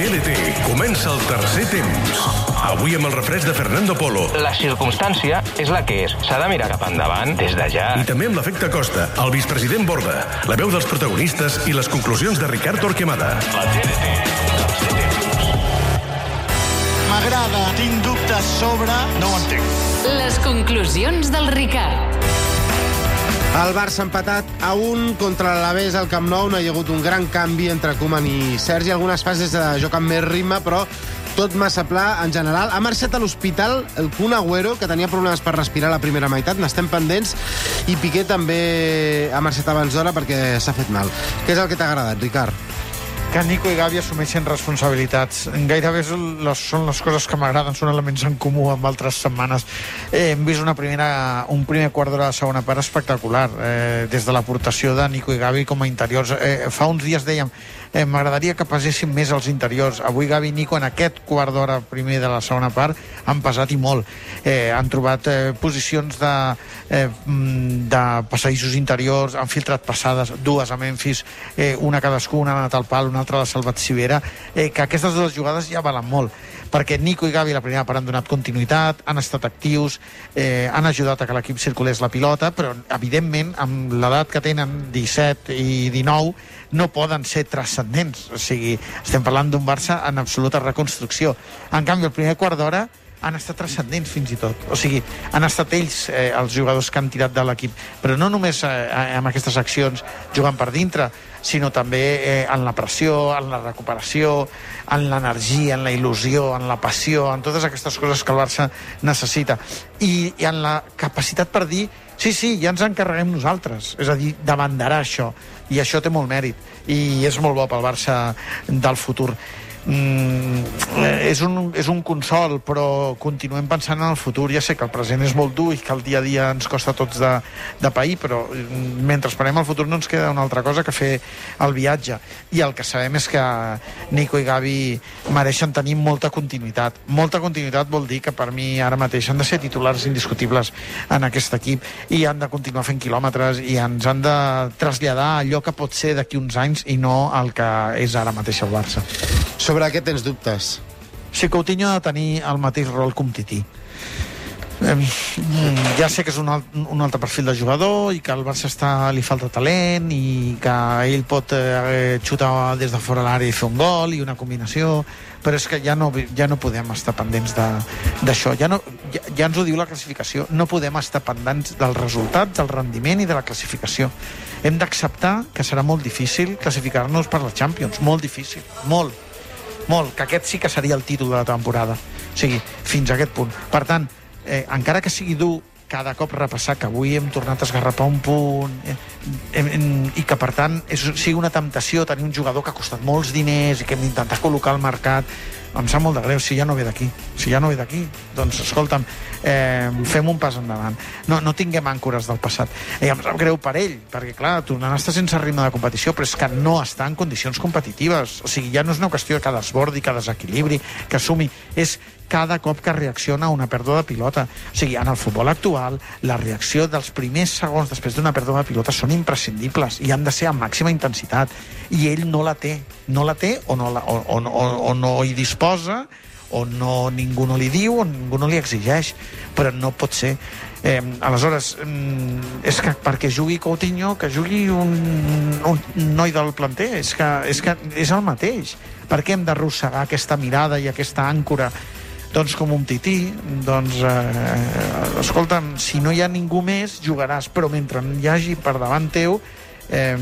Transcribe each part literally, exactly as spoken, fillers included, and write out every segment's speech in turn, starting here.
T L T comença el tercer temps. Avui amb el refresc de Fernando Polo. La circumstància és la que és. S'ha de mirar cap endavant des de ja. I també amb l'efecte Costa, el vicepresident Borda, la veu dels protagonistes i les conclusions de Ricard Torquemada. La T L T, tercer temps. M'agrada, tinc dubtes sobre... No ho entenc. Les conclusions del Ricard. El Barça empatat a un contra l'Alavés al Camp Nou. No hi ha hagut un gran canvi entre Koeman i Sergi. Algunes fases de joc amb més ritme, però tot massa pla en general. Ha marxat a l'hospital el Kun Agüero, que tenia problemes per respirar a la primera meitat. N'estem pendents. I Piqué també ha marxat abans d'hora perquè s'ha fet mal. Què és el que t'ha agradat, Ricard? Que Nico i Gavi assumeixen responsabilitats. Gairebé les, són les coses que m'agraden, són elements en comú amb altres setmanes. Eh, hem vist una primera, un primer quart d'hora de segona part espectacular, eh, des de l'aportació de Nico i Gavi com a interiors. Eh, fa uns dies dèiem, eh, m'agradaria que pesessin més els interiors. Avui Gavi i Nico en aquest quart d'hora primer de la segona part han pesat i molt. Eh, han trobat eh, posicions de, eh, de passadissos interiors, han filtrat passades, dues a Memphis, eh, una cadascuna, una ha anat al pal, una altra de Salvat Civera, eh, que aquestes dues jugades ja valen molt, perquè Nico i Gavi la primera part han donat continuïtat, han estat actius, eh, han ajudat a que l'equip circulés la pilota, però evidentment amb l'edat que tenen, disset i dinou, no poden ser transcendents. O sigui, estem parlant d'un Barça en absoluta reconstrucció. En canvi, el primer quart d'hora han estat transcendents fins i tot. O sigui, han estat ells eh, els jugadors que han tirat de l'equip. Però no només eh, amb aquestes accions jugant per dintre, sinó també eh, en la pressió, en la recuperació, en l'energia, en la il·lusió, en la passió, en totes aquestes coses que el Barça necessita. I, i en la capacitat per dir sí, sí, ja ens encarreguem nosaltres. És a dir, d'abanderar això. I això té molt mèrit. I és molt bo pel Barça del futur. Mm, és, un, és un consol, però continuem pensant en el futur. Ja sé que el present és molt dur i que el dia a dia ens costa a tots de, de pair, però mentre esperem el futur no ens queda una altra cosa que fer el viatge. I el que sabem és que Nico i Gavi mereixen tenir molta continuïtat. Molta continuïtat vol dir que per mi ara mateix han de ser titulars indiscutibles en aquest equip i han de continuar fent quilòmetres i ens han de traslladar allò que pot ser d'aquí uns anys i no el que és ara mateix el Barça. Sobre què tens dubtes? Si Coutinho ha de tenir el mateix rol com Tití. Eh, ja sé que és un, alt, un altre perfil de jugador i que al Barça està, li falta talent i que ell pot eh, xutar des de fora l'àrea i fer un gol i una combinació, però és que ja no, ja no podem estar pendents d'això. Ja, no, ja, ja ens ho diu la classificació. No podem estar pendents dels resultats, del rendiment i de la classificació. Hem d'acceptar que serà molt difícil classificar-nos per la Champions. Molt difícil. Molt. Molt. Que aquest sí que seria el títol de la temporada. O sigui, fins a aquest punt. Per tant, eh, encara que sigui dur cada cop repassar que avui hem tornat a esgarrapar un punt eh, eh, eh, i que per tant és, sigui una temptació tenir un jugador que ha costat molts diners i que hem d'intentar col·locar al mercat, em sap molt de greu si ja no ve d'aquí, si ja no ve d'aquí doncs escolta'm, eh, fem un pas endavant, no, no tinguem àncores del passat. I em sap greu per ell perquè clar, tornant a estar sense ritme de competició, però és que no està en condicions competitives, o sigui, ja no és una qüestió que desbordi, que desequilibri, que sumi, és cada cop que reacciona a una pèrdua de pilota. O sigui, en el futbol actual, la reacció dels primers segons després d'una pèrdua de pilota són imprescindibles i han de ser amb màxima intensitat. I ell no la té. No la té o no, la, o, o, o, o no hi disposa, o no, ningú no li diu, o ningú no li exigeix. Però no pot ser. Eh, aleshores, és que perquè jugui Coutinho, que jugui un, un noi del planter, és que, és que és el mateix. Per què hem d'arrossegar aquesta mirada i aquesta àncora? Doncs com un tití, doncs, eh, escolta'm, si no hi ha ningú més, jugaràs, però mentre hi hagi per davant teu, eh,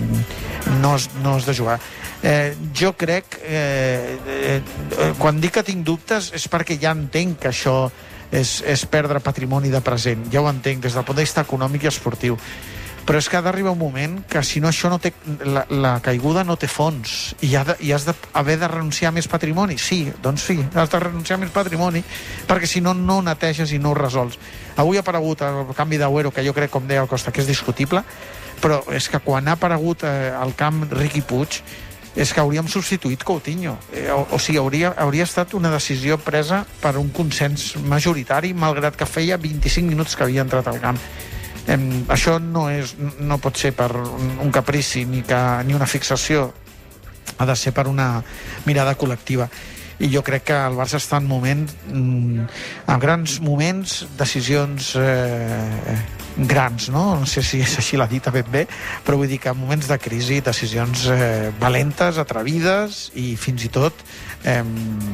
no, has, no has de jugar. Eh, jo crec, eh, eh, quan dic que tinc dubtes, és perquè ja entenc que això és, és perdre patrimoni de present. Ja ho entenc, des del punt de vista econòmic i esportiu. Però és que ha d'arribar un moment que si no això no té, la, la caiguda no té fons i, ha de, i has d'haver de, de renunciar a més patrimoni. Sí, doncs sí, has de renunciar a més patrimoni perquè si no, no ho neteges i no ho resols. Avui ha aparegut el canvi d'Agüero, que jo crec, com deia el Costa, que és discutible, però és que quan ha aparegut eh, al camp Riqui Puig és que hauríem substituït Coutinho. Eh, o, o sigui, hauria, hauria estat una decisió presa per un consens majoritari, malgrat que feia vint-i-cinc minuts que havia entrat al camp. Eh, això no, és, no pot ser per un caprici ni, que, ni una fixació ha de ser per una mirada col·lectiva. I jo crec que el Barça està en moments, en grans moments, decisions eh, grans, no? No sé si és així la dita ben bé, però vull dir que en moments de crisi, decisions eh, valentes, atrevides i fins i tot eh,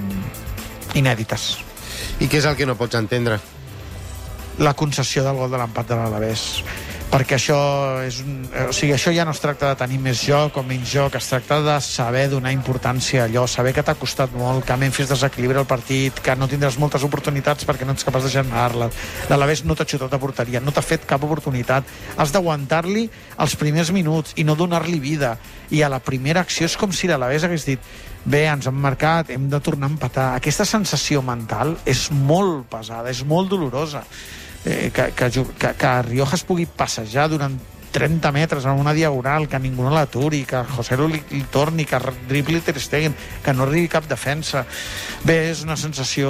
inèdites. I què és el que no pots entendre? La concessió del gol de l'empat de l'Alavés, perquè això és un, o sigui, això ja no es tracta de tenir més joc o menys joc, es tracta de saber donar importància a allò, saber que t'ha costat molt, que Memphis desequilibra el partit, que no tindràs moltes oportunitats perquè no ets capaç de generar-les. L'Alavés no t'ha xutat a porteria, no t'ha fet cap oportunitat, has d'aguantar-li els primers minuts i no donar-li vida, i a la primera acció és com si l'Alavés hagués dit bé, ens han marcat, hem de tornar a empatar. Aquesta sensació mental és molt pesada, és molt dolorosa. Eh, que, que, que, que Riojas pugui passejar durant trenta metres en una diagonal, que ningú no l'aturi, que José Lu li, li torni, que dribli Ter Stegen, que no arribi cap defensa. Bé, és una sensació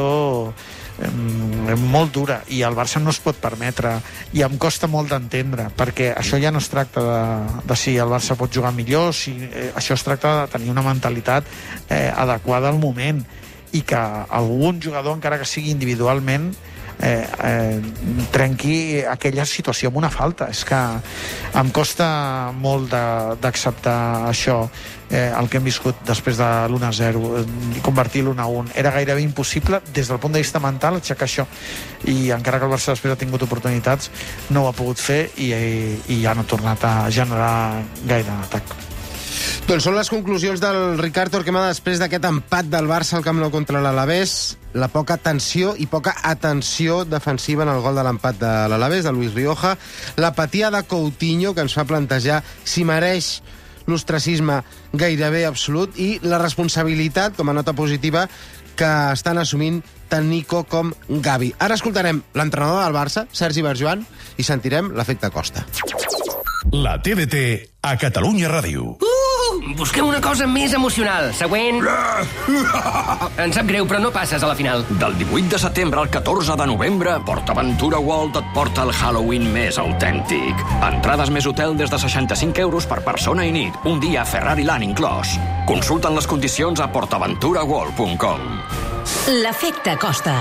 eh, molt dura, i el Barça no es pot permetre, i em costa molt d'entendre, perquè això ja no es tracta de, de si el Barça pot jugar millor, si, eh, això es tracta de tenir una mentalitat eh, adequada al moment, i que algun jugador, encara que sigui individualment, Eh, eh, trenqui aquella situació amb una falta. És que em costa molt d'acceptar això, eh, el que hem viscut després de l'u a zero i convertir l'u a un. Era gairebé impossible des del punt de vista mental aixecar això, i encara que el Barça després ha tingut oportunitats no ho ha pogut fer, i, i ja no ha tornat a generar gaire atac. Doncs són les conclusions del Ricard Torquemada després d'aquest empat del Barça al Camp Nou contra l'Alavés, la poca tensió i poca atenció defensiva en el gol de l'empat de l'Alavés, de Luis Rioja, l'apatia de Coutinho, que ens fa plantejar si mereix l'ostracisme gairebé absolut, i la responsabilitat, com a nota positiva, que estan assumint tant Nico com Gavi. Ara escoltarem l'entrenador del Barça, Sergi Barjuan, i sentirem l'efecte Costa. La T D T a Catalunya Ràdio. Uh! Busquem una cosa més emocional. Següent. Em sap greu, però no passes a la final. Del divuit de setembre al catorze de novembre, PortAventura World et porta el Halloween més autèntic. Entrades més hotel des de seixanta-cinc euros per persona i nit. Un dia Ferrari Land inclòs. Consulten les condicions a port aventura world punt com. L'efecte Costa.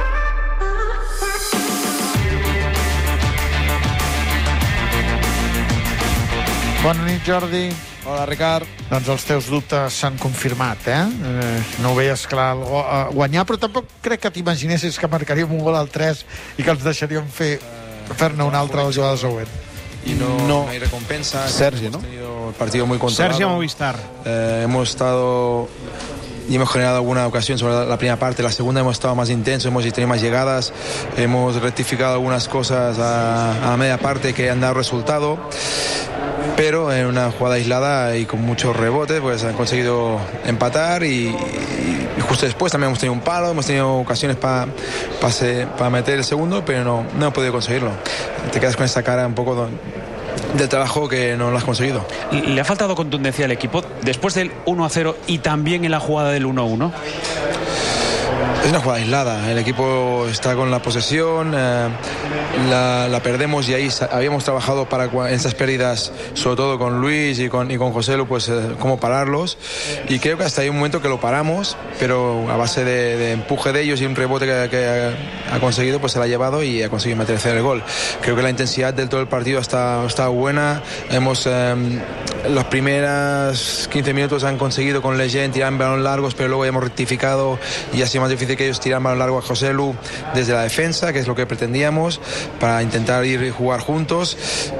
Bona nit, Jordi. Hola, Ricard. Doncs els teus dubtes s'han confirmat, eh? eh no ho veies clar el go- eh, guanyar, però tampoc crec que t'imaginessis que marcaríem un gol al tres i que ens deixaríem fer, fer-ne un altre a la jugada següent. Y no, No. no hay recompensa. Sergio, hemos ¿no? tenido el partido muy controlado. Sergio Movistar. Eh, hemos estado y hemos generado alguna ocasión sobre la, la primera parte. La segunda hemos estado más intensos, hemos tenido más llegadas, hemos rectificado algunas cosas a, a la media parte que han dado resultado. Pero en una jugada aislada y con muchos rebotes, pues han conseguido empatar, y, y, y justo después también hemos tenido un palo, hemos tenido ocasiones para pa pa meter el segundo, pero no, no hemos podido conseguirlo. Te quedas con esa cara un poco del trabajo que no lo has conseguido. ¿Le ha faltado contundencia al equipo después del uno a cero y también en la jugada del uno a uno? Es una jugada aislada, el equipo está con la posesión, eh, la, la perdemos, y ahí habíamos trabajado para en esas pérdidas, sobre todo con Luis y con, y con José Lu, pues eh, cómo pararlos, y creo que hasta hay un momento que lo paramos, pero a base de, de empuje de ellos y un rebote que, que ha, ha conseguido, pues se la ha llevado y ha conseguido meter el gol. Creo que la intensidad del todo el partido está, está buena, hemos eh, los primeros quince minutos han conseguido con Lejeune tirar en balón largos, pero luego ya hemos rectificado y ha sido más difícil que ellos tirar balón largo a José Lu desde la defensa, que es lo que pretendíamos, para intentar ir y jugar juntos,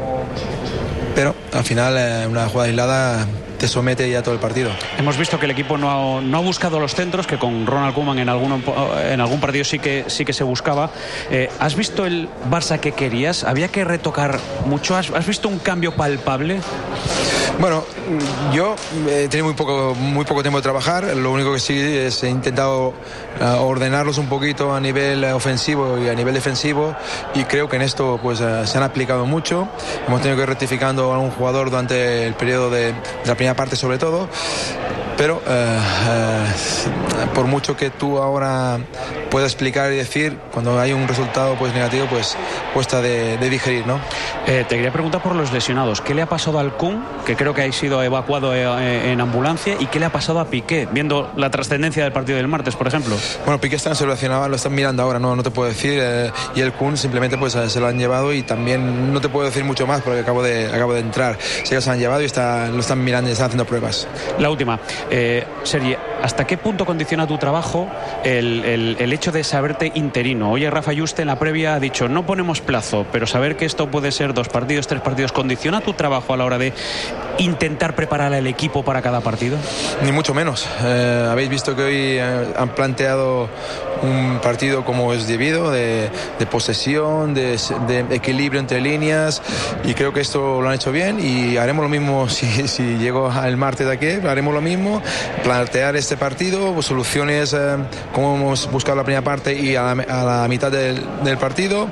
pero al final eh, una jugada aislada te somete ya todo el partido. Hemos visto que el equipo no ha, no ha buscado los centros, que con Ronald Koeman en, alguno, en algún partido sí que, sí que se buscaba. Eh, ¿Has visto el Barça que querías? ¿Había que retocar mucho? ¿Has, has visto un cambio palpable? Bueno, yo he tenido muy poco, muy poco tiempo de trabajar. Lo único que sí es he intentado uh, ordenarlos un poquito a nivel ofensivo y a nivel defensivo, y creo que en esto pues uh, se han aplicado mucho. Hemos tenido que ir rectificando a un jugador durante el periodo de, de la primera parte, sobre todo. pero eh, eh, por mucho que tú ahora puedas explicar y decir, cuando hay un resultado pues negativo, pues cuesta de, de digerir, ¿no? Eh, te quería preguntar por los lesionados. ¿Qué le ha pasado al Kun, que creo que ha sido evacuado eh, en ambulancia, y qué le ha pasado a Piqué, viendo la trascendencia del partido del martes, por ejemplo? Bueno, Piqué está en observación, lo están mirando ahora, no, no te puedo decir, eh, y el Kun simplemente pues se lo han llevado, y también no te puedo decir mucho más porque acabo de, acabo de entrar. Sí que se lo han llevado y está, lo están mirando y están haciendo pruebas. La última, eh, Sergi, ¿hasta qué punto condiciona tu trabajo el, el, el hecho de saberte interino? Oye, Rafa Yuste en la previa ha dicho, no ponemos plazo, pero saber que esto puede ser dos partidos, tres partidos, ¿condiciona tu trabajo a la hora de intentar preparar al equipo para cada partido? Ni mucho menos. Eh, habéis visto que hoy eh, han planteado un partido como es debido, de, de posesión, de, de equilibrio entre líneas, y creo que esto lo han hecho bien, y haremos lo mismo si, si llego el martes de aquí, haremos lo mismo, plantear este partido, soluciones eh, como hemos buscado la primera parte y a la, a la mitad del, del partido,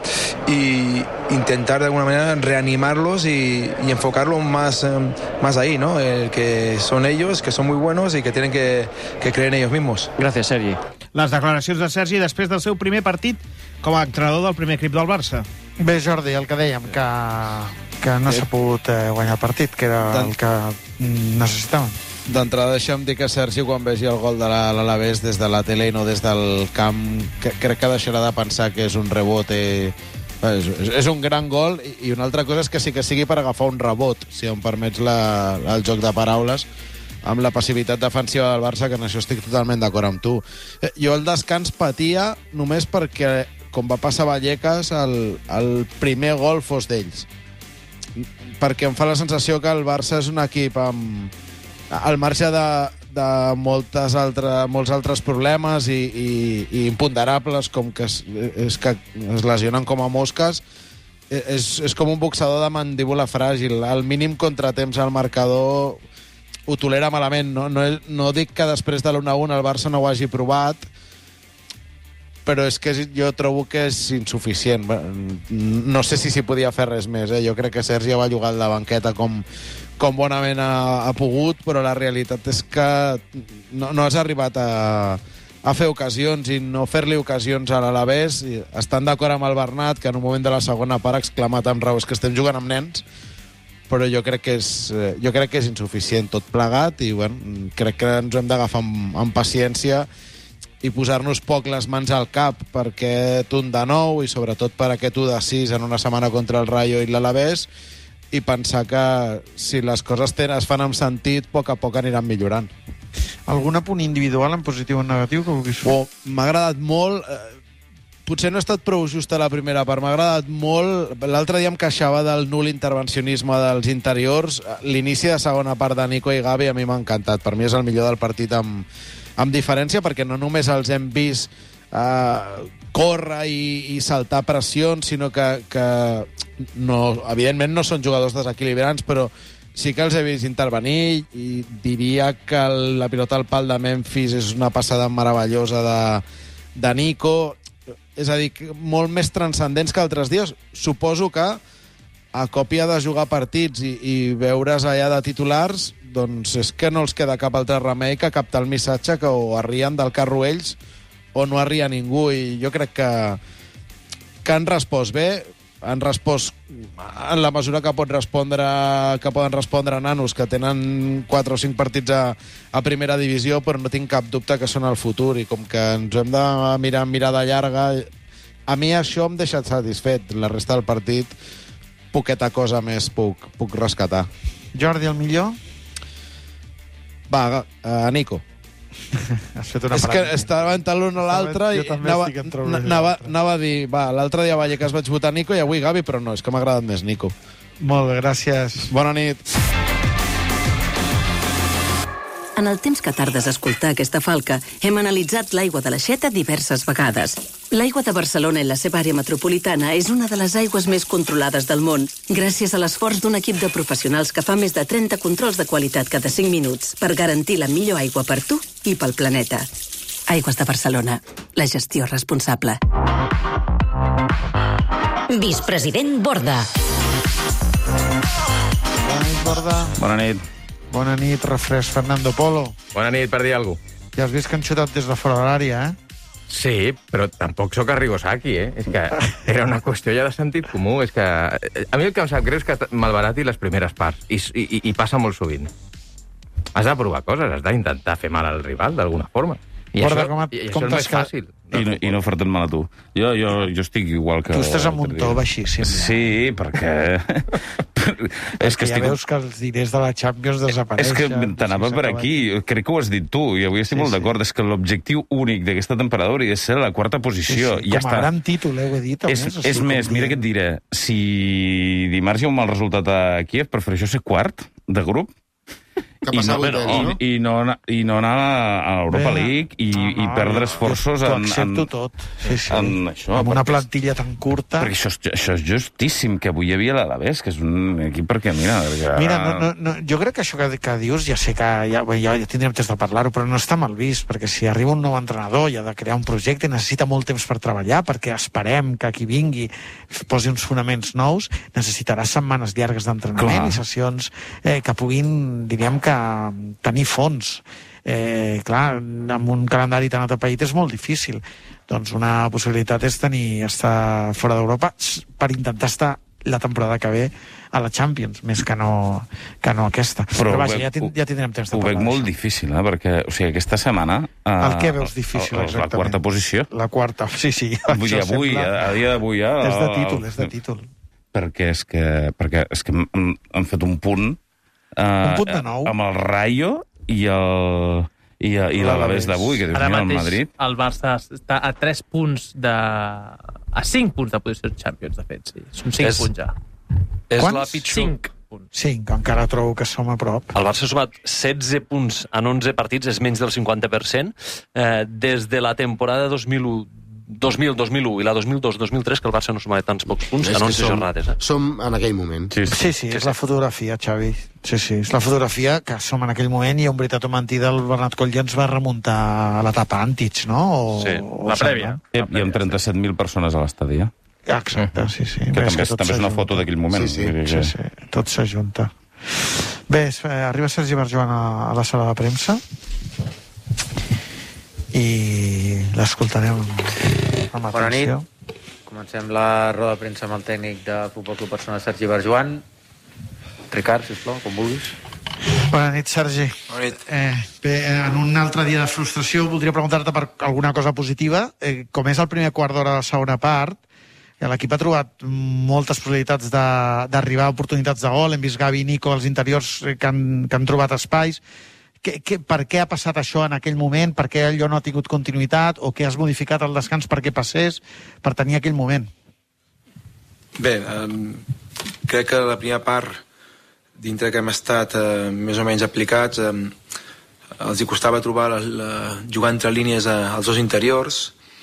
y intentar de alguna manera reanimarlos y, y enfocarlo más, eh, más ahí, ¿no? El que son ellos, que son muy buenos y que tienen que, que creer en ellos mismos. Gracias, Sergi. Les declaracions de Sergi després del seu primer partit com a entrenador del primer equip del Barça. Bé, Jordi, el que dèiem, que, que no s'ha pogut eh, guanyar el partit, que era el que necessitaven. D'entrada, deixa'm dir que Sergi, quan vegi el gol de l'Alavés des de la tele i no des del camp, que, crec que deixarà de pensar que és un rebote. És, és un gran gol, i una altra cosa és que sí que sigui per agafar un rebot, si em permets la, el joc de paraules, amb la passivitat defensiva del Barça, que en això estic totalment d'acord amb tu. Jo el descans patia només perquè, com va passar a Vallecas, el, el primer gol fos d'ells. Perquè em fa la sensació que el Barça és un equip amb, al marge de, de moltes altre, molts altres problemes i, i, i imponderables, com que es, és que es lesionen com a mosques, és, és com un boxador de mandíbula fràgil. Al mínim contratemps al marcador ho tolera malament. No, no, no dic que després de l'u a u el Barça no ho hagi provat, però és que jo trobo que és insuficient. No sé si s'hi podia fer res més. Eh? Jo crec que Sergi va jugar a la banqueta com, com bonament ha, ha pogut, però la realitat és que no, no has arribat a, a fer ocasions, i no fer-li ocasions a l'Alavés. Estan d'acord amb el Bernat, que en un moment de la segona part ha exclamat amb raó, és que estem jugant amb nens, però jo crec que és, jo crec que és insuficient tot plegat, i bueno, crec que ens hem d'agafar amb, amb paciència i posar-nos poc les mans al cap per aquest un de nou i sobretot per aquest un de sis en una setmana contra el Rayo i l'Alavés, i pensar que si les coses tenen, es fan amb sentit, a poc a poc aniran millorant. Algun apunt individual en positiu o en negatiu que vulguis fer? Oh, m'ha agradat molt, eh, potser no he estat prou just a la primera part, m'ha agradat molt. L'altre dia em queixava del nul intervencionisme dels interiors. L'inici de segona part de Nico i Gavi a mi m'ha encantat. Per mi és el millor del partit amb, amb diferència, perquè no només els hem vist eh, córrer i, i saltar pressions, sinó que, que no, evidentment no són jugadors desequilibrants, però sí que els he vist intervenir, i diria que la pilota al pal de Memphis és una passada meravellosa de, de Nico. És a dir, molt més transcendents que altres dies. Suposo que a còpia de jugar partits i, i veure's allà de titulars, doncs és que no els queda cap altre remei que captar el missatge que o arrien del carro ells o no arria ningú, i jo crec que, que han respost bé, han respost en la mesura que pot respondre, que poden respondre nanos que tenen quatre o cinc partits a, a primera divisió, però no tinc cap dubte que són el futur, i com que ens hem de mirar amb mirada llarga, a mi això em deixa satisfet. La resta del partit, poqueta cosa més puc, puc rescatar. Jordi, el millor? Va, a Nico. Has fet una és que estava entre l'un o l'altre i anava, anava, anava a dir, va, l'altre dia Vallecas vaig votar Nico i avui Gavi, però no, és que m'ha agradat més Nico. Molt bé, gràcies. Bona nit. En el temps que tardes a escoltar aquesta falca, hem analitzat l'aigua de l'Aixeta diverses vegades. L'aigua de Barcelona i la seva àrea metropolitana és una de les aigües més controlades del món, gràcies a l'esforç d'un equip de professionals que fa més de trenta controls de qualitat cada cinc minuts per garantir la millor aigua per tu i pel planeta. Aigües de Barcelona. La gestió responsable. Vicepresident Borda. Bona nit, Borda. Bona nit. Bona nit, refresc Fernando Polo. Bona nit, per dir alguna cosa. Ja has vist que han xutat des de fora de l'àrea, eh? Sí, però tampoc sóc Arrigo Sacchi, eh? És que era una qüestió ja de sentit comú. És que... A mi el que em sap greu és que malbarati les primeres parts, i, i, i passa molt sovint. Has de provar coses, has d'intentar fer mal al rival, d'alguna forma. I Borda, això, com et, i com això és més que... fàcil. I no, i no fer-te'n mal a tu. Jo, jo, jo estic igual que... Tu estàs amb un to baixíssim. Sí, perquè... és que ja estic... veus que els diners de la Champions desapareixen. És que t'anava per aquí. Crec que ho has dit tu, i avui estic sí, molt sí. d'acord. És que l'objectiu únic d'aquesta temporada hauria de ser la quarta posició. Sí, sí. I ja Com a està. gran títol, eh, ho he dit. És, més, és més, mira què et diré. Si dimarts hi ha un mal resultat a Kíev, prefereixo ser quart de grup I no, bueno, no? I, i, no, i no anar a l'Europa League i, no, no, i perdre esforços jo, en, en, tot. Sí, sí. en això. Amb una plantilla tan curta. Perquè això, això és justíssim, que avui hi havia l'Alavés, que és un equip perquè, mira... Que... Mira, no, no, no, jo crec que això que, que dius, ja sé que ja, ja, ja tindrem temps de parlar-ho, però no està mal vist, perquè si arriba un nou entrenador i ha de crear un projecte, necessita molt temps per treballar, perquè esperem que qui vingui posi uns fonaments nous, necessitarà setmanes llargues d'entrenament i sessions eh, que puguin, diríem que tenir fons. Eh, clar, amb un calendari tan atapeït és molt difícil. Doncs una possibilitat és tenir estar fora d'Europa per intentar estar la temporada que ve a la Champions, més que no, que no aquesta. Però, Però vaja, veig, ja, tind, ja tindrem temps de parlar. Ho veig molt difícil, eh? Perquè o sigui, aquesta setmana... Eh, el què veus difícil, el, exactament? La quarta posició. La quarta, sí, sí. Vull dir, avui, sembla... a, a dia d'avui... Ja, és de títol, és de títol. Perquè és que, perquè és que han, han fet un punt... Eh, un punt de nou. Amb el Rayo i el... i, i l'Alavés d'avui, que dius, mira, el Madrid... el Barça està a tres punts de... a cinc punts de posició Champions, de fet, sí. Són cinc és... punts ja. És Quants? la pitjor... cinc punts. cinc, encara trobo que som a prop. El Barça ha sumat setze punts en onze partits, és menys del cinquanta per cent, eh, des de la temporada dos mil u dos mil, dos mil u i la dos mil dos dos mil tres, que el Barça no sumava tants pocs punts en onze jornades. Eh? Som en aquell moment. Sí, sí, sí, sí és sí. la fotografia, Xavi. Sí, sí, és la fotografia que som en aquell moment i, en veritat o mentida, el Bernat Coll ja ens va remuntar a l'etapa Antich, no? O, sí, o la prèvia. I amb trenta-set mil persones a l'estadi, eh? Exacte, sí, sí. Que Bé, també, és, també és una foto d'aquell moment. Sí, sí, sí, sí. Tot s'ajunta. Bé, arriba Sergi Barjuan a, a la sala de premsa i l'escoltarem amb Bona atenció. nit. Comencem la roda de premsa amb el tècnic de Futbol Club Barcelona, Sergi Barjuan. Ricard, sisplau, com vulguis. Bona nit, Sergi. Bona nit. Eh, bé, en un altre dia de frustració voldria preguntar-te per alguna cosa positiva. Eh, com és el primer quart d'hora de la segona part, l'equip ha trobat moltes possibilitats d'arribar a oportunitats de gol. Hem vist Gavi i Nico als interiors que han, que han trobat espais. Que, que, per què ha passat això en aquell moment? Per què allò no ha tingut continuïtat? O què has modificat al descans perquè passés per tenir aquell moment? Bé, um, crec que la primera part, dintre que hem estat uh, més o menys aplicats, um, els hi costava trobar la, la, jugar entre línies uh, als dos interiors,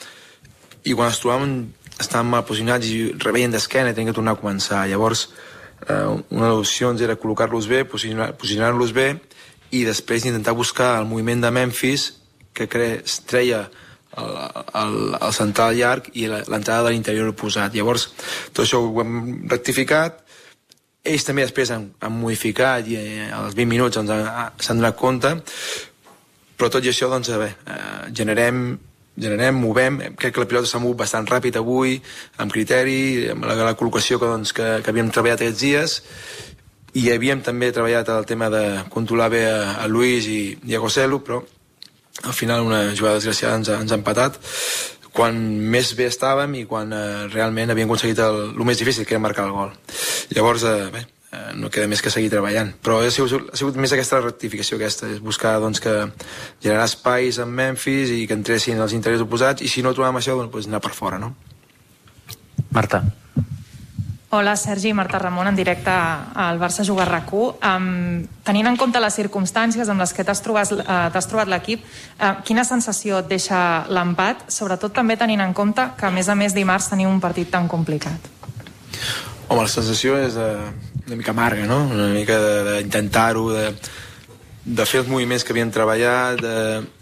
i quan es trobaven estaven mal posicionats i reveien d'esquena i tenien que tornar a començar. Llavors, uh, una de les opcions era col·locar-los bé, posicionar-los posicionar bé, i després intentar buscar el moviment de Memphis que cre treia el, el, el central llarg i l'entrada de l'interior oposat. Llavors, tot això ho hem rectificat. Ells també després han, han modificat i eh, als vint minuts s'han donat compte, però tot i això, doncs, bé, eh, generem, generem, movem. Crec que la pilota s'ha mogut bastant ràpid avui, amb criteri, amb la, la col·locació que, doncs, que, que havíem treballat aquests dies, i havíem també treballat el tema de controlar bé a, a Luis i, i a Goselu, però al final una jugada desgraciada ens ha, ens ha empatat quan més bé estàvem i quan eh, realment havíem aconseguit el, el més difícil, que era marcar el gol. Llavors, eh, bé, eh, no queda més que seguir treballant, però ha sigut, ha sigut més aquesta rectificació aquesta, és buscar, doncs, que generar espais amb Memphis i que entressin els interiors oposats, i si no trobàvem això, doncs, anar per fora, no? Marta. Hola, Sergi, Marta Ramon, en directe al Barça Juga RAC u. Um, tenint en compte les circumstàncies amb les que t'has trobat, uh, trobat l'equip, uh, quina sensació et deixa l'empat? Sobretot també tenint en compte que, a més a més, dimarts teniu un partit tan complicat. Home, la sensació és uh, una mica amarga, no? Una mica d'intentar-ho, de, de fer els moviments que havíem treballat, de...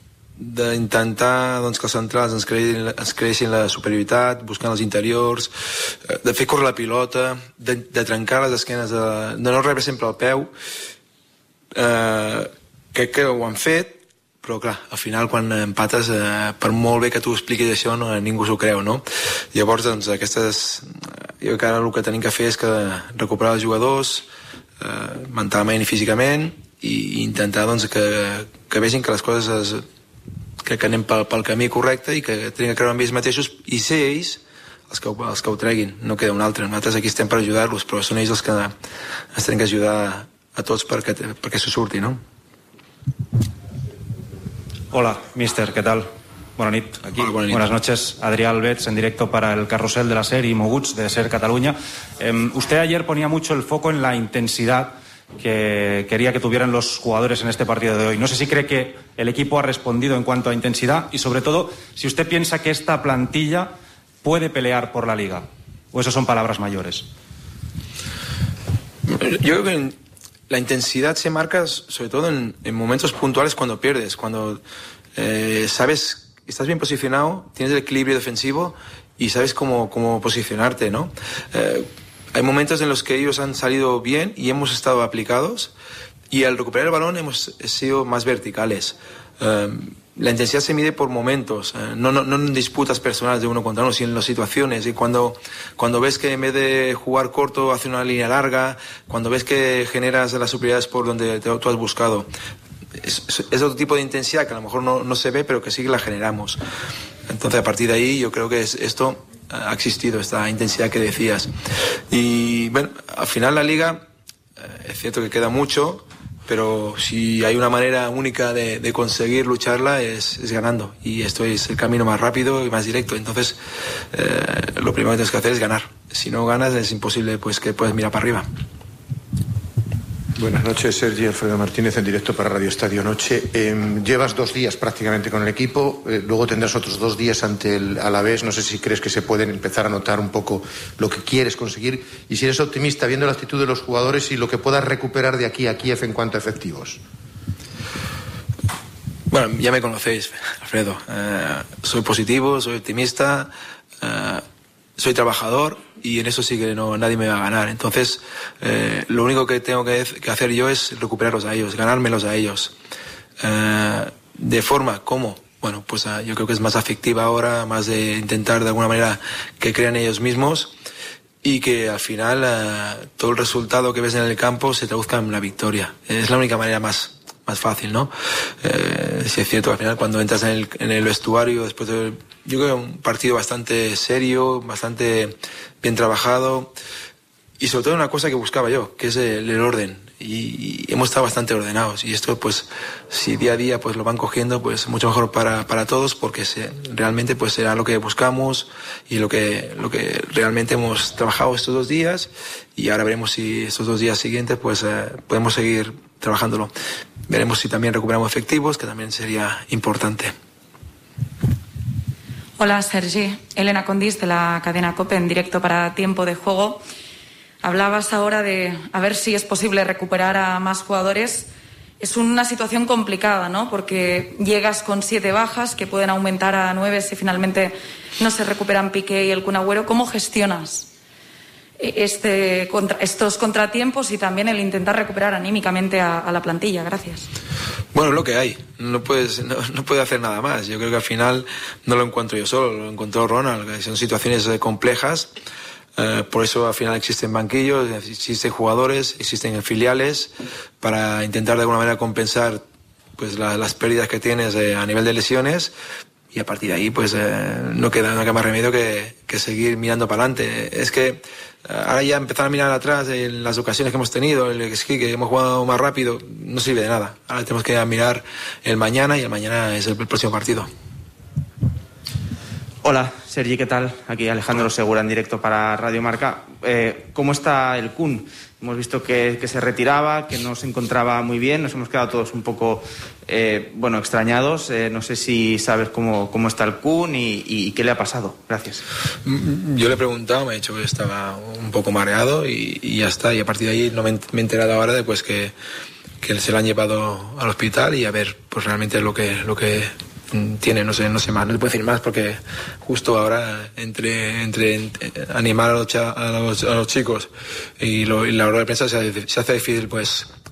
d'intentar, doncs, que els centrals ens creïn, ens creïssin la superioritat, buscant els interiors, de fer córrer la pilota, de, de trencar les esquenes, de, de no rebre sempre el peu, eh, crec que ho han fet, però clar, al final quan empates, eh, per molt bé que tu expliquis això, no, ningú s'ho creu, no? Llavors, doncs, aquestes... Jo crec que ara el que tenim que fer és que recuperar els jugadors, eh, mentalment i físicament, i intentar, doncs, que, que vegin que les coses es, crec que anem pel, pel camí correcte i que tenen que creure en ells mateixos i ser ells els que, els que ho treguin, no queda un altre. Nosaltres aquí estem per ajudar-los, però són ells els que ens tenen que ajudar a tots perquè, perquè s'ho surti, no? Hola, mister, ¿qué tal? Buenas noches. Aquí. Hola, buena Buenas noches. Adrián Albets, en directo para el carrusel de la SER y Moguts de SER Cataluña. Eh, usted ayer ponía mucho el foco en la intensidad que quería que tuvieran los jugadores en este partido de hoy. No sé si cree que el equipo ha respondido en cuanto a intensidad y, sobre todo, si usted piensa que esta plantilla puede pelear por la Liga. ¿O eso son palabras mayores? Yo creo que la intensidad se marca sobre todo en, en momentos puntuales cuando pierdes, cuando eh, sabes... Estás bien posicionado, tienes el equilibrio defensivo y sabes cómo, cómo posicionarte, ¿no? Eh, hay momentos en los que ellos han salido bien y hemos estado aplicados y al recuperar el balón hemos sido más verticales. Eh, la intensidad se mide por momentos, eh, no, no, no en disputas personales de uno contra uno, sino en las situaciones. Y cuando, cuando ves que en vez de jugar corto hace una línea larga, cuando ves que generas las superioridades por donde te, tú has buscado. Es, es otro tipo de intensidad que a lo mejor no, no se ve, pero que sí que la generamos. Entonces, a partir de ahí, yo creo que es, esto ha existido, esta intensidad que decías. Y bueno, al final la Liga, es cierto que queda mucho, pero si hay una manera única de, de conseguir lucharla es, es ganando. Y esto es el camino más rápido y más directo. Entonces, eh, lo primero que tienes que hacer es ganar. Si no ganas, es imposible pues que puedas mirar para arriba. Buenas noches, Sergi. Alfredo Martínez, en directo para Radio Estadio Noche. Eh, llevas dos días prácticamente con el equipo, eh, luego tendrás otros dos días ante el Alavés. No sé si crees que se pueden empezar a notar un poco lo que quieres conseguir y si eres optimista viendo la actitud de los jugadores y lo que puedas recuperar de aquí a Kiev en cuanto a efectivos. Bueno, ya me conocéis, Alfredo. Eh, soy positivo, soy optimista, eh, soy trabajador y en eso sí que no, nadie me va a ganar. Entonces, eh, lo único que tengo que, que hacer yo es recuperarlos a ellos, ganármelos a ellos. Eh, de forma, ¿cómo? Bueno, pues uh, yo creo que es más afectiva ahora, más de intentar de alguna manera que crean ellos mismos y que al final uh, todo el resultado que ves en el campo se traduzca en una victoria. Es la única manera más más fácil, ¿no? Eh, sí es cierto, al final cuando entras en el, en el vestuario, después de, yo creo, un partido bastante serio, bastante bien trabajado, y sobre todo una cosa que buscaba yo, que es el, el orden, y, y hemos estado bastante ordenados, y esto pues, si día a día pues lo van cogiendo, pues mucho mejor para, para todos, porque se, realmente pues será lo que buscamos, y lo que, lo que realmente hemos trabajado estos dos días, y ahora veremos si estos dos días siguientes pues eh, podemos seguir trabajándolo. Veremos si también recuperamos efectivos, que también sería importante. Hola, Sergi. Elena Condis, de la cadena COPE, en directo para Tiempo de Juego. Hablabas ahora de a ver si es posible recuperar a más jugadores. Es una situación complicada, ¿no? Porque llegas con siete bajas que pueden aumentar a nueve si finalmente no se recuperan Piqué y el Kun Agüero. ¿Cómo gestionas Este, contra, estos contratiempos y también el intentar recuperar anímicamente a, a la plantilla? Gracias. Bueno, lo que hay, no puedes no, no puede hacer nada más. Yo creo que al final no lo encuentro yo solo, lo encontró Ronald. Son situaciones eh, complejas, eh, por eso al final existen banquillos, existen jugadores, existen filiales para intentar de alguna manera compensar pues la, las pérdidas que tienes eh, a nivel de lesiones. Y a partir de ahí, pues eh, no queda, no queda más remedio que, que seguir mirando para adelante. Es que eh, ahora ya empezar a mirar atrás en las ocasiones que hemos tenido, el esquí que hemos jugado más rápido, no sirve de nada. Ahora tenemos que mirar el mañana y el mañana es el, el próximo partido. Hola, Sergi, ¿qué tal? Aquí Alejandro Segura en directo para Radio Marca. Eh, ¿Cómo está el Kun? Hemos visto que, que se retiraba, que no se encontraba muy bien. Nos hemos quedado todos un poco eh, bueno, extrañados. Eh, no sé si sabes cómo, cómo está el Kun y, y qué le ha pasado. Gracias. Yo le he preguntado, me ha dicho que estaba un poco mareado y, y ya está. Y a partir de ahí no me, me he enterado ahora de pues, que, que se lo han llevado al hospital y a ver pues realmente lo que... Lo que tiene, no sé, no sé más, no le puedo decir más porque justo ahora entre, entre, entre animar a los, a, los, a los chicos y, lo, y la hora de prensa se, se hace difícil pues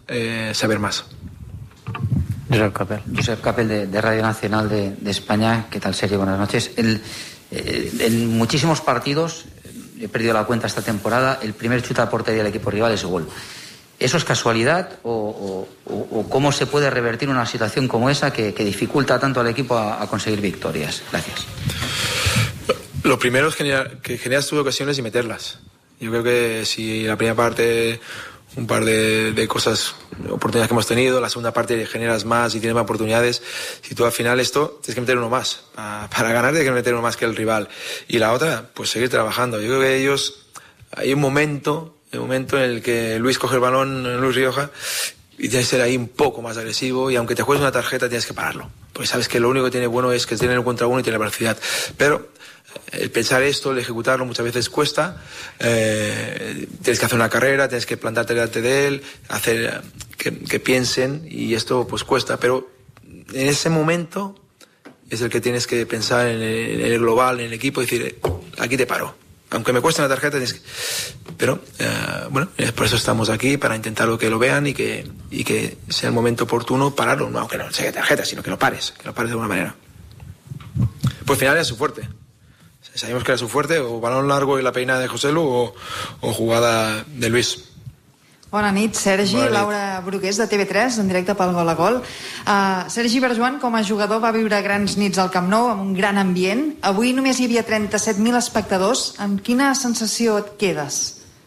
eh, saber más. Josep Capel. Josep Capel de, de Radio Nacional de, de España. ¿Qué tal, Sergio? Buenas noches. El, eh, en muchísimos partidos, he perdido la cuenta esta temporada, el primer chute a portería del equipo rival es gol. ¿Eso es casualidad o, o, o cómo se puede revertir una situación como esa que, que dificulta tanto al equipo a, a conseguir victorias? Gracias. Lo primero es generar, que generas tus ocasiones y meterlas. Yo creo que si la primera parte, un par de, de cosas, oportunidades que hemos tenido, la segunda parte generas más y tienes más oportunidades, si tú al final esto tienes que meter uno más. Para, para ganar tienes que meter uno más que el rival. Y la otra, pues seguir trabajando. Yo creo que ellos, hay un momento... el momento en el que Luis coge el balón, Luis Rioja, y tienes que ser ahí un poco más agresivo, y aunque te juegues una tarjeta tienes que pararlo, porque sabes que lo único que tiene bueno es que tiene el contra uno y tiene velocidad, pero el pensar esto, el ejecutarlo muchas veces cuesta. Eh, tienes que hacer una carrera, tienes que plantarte delante de él, hacer que, que piensen, y esto pues cuesta, pero en ese momento es el que tienes que pensar en el, en el global, en el equipo, y decir, aquí te paro. Aunque me cueste una tarjeta, tienes que... pero eh, bueno, por eso estamos aquí, para intentar que lo vean y que, y que sea el momento oportuno pararlo, no aunque no sea tarjeta, sino que lo pares, que lo pares de alguna manera. Pues al final era su fuerte. Sabíamos que era su fuerte, o balón largo y la peinada de Joselu, o, o jugada de Luis. Bona nit, Sergi. Bona nit. Laura Brugués, de T V tres, en directe pel Gol a Gol. Uh, Sergi Barjuan, com a jugador, va viure grans nits al Camp Nou, amb un gran ambient. Avui només hi havia trenta-set mil espectadors. Amb quina sensació et quedes?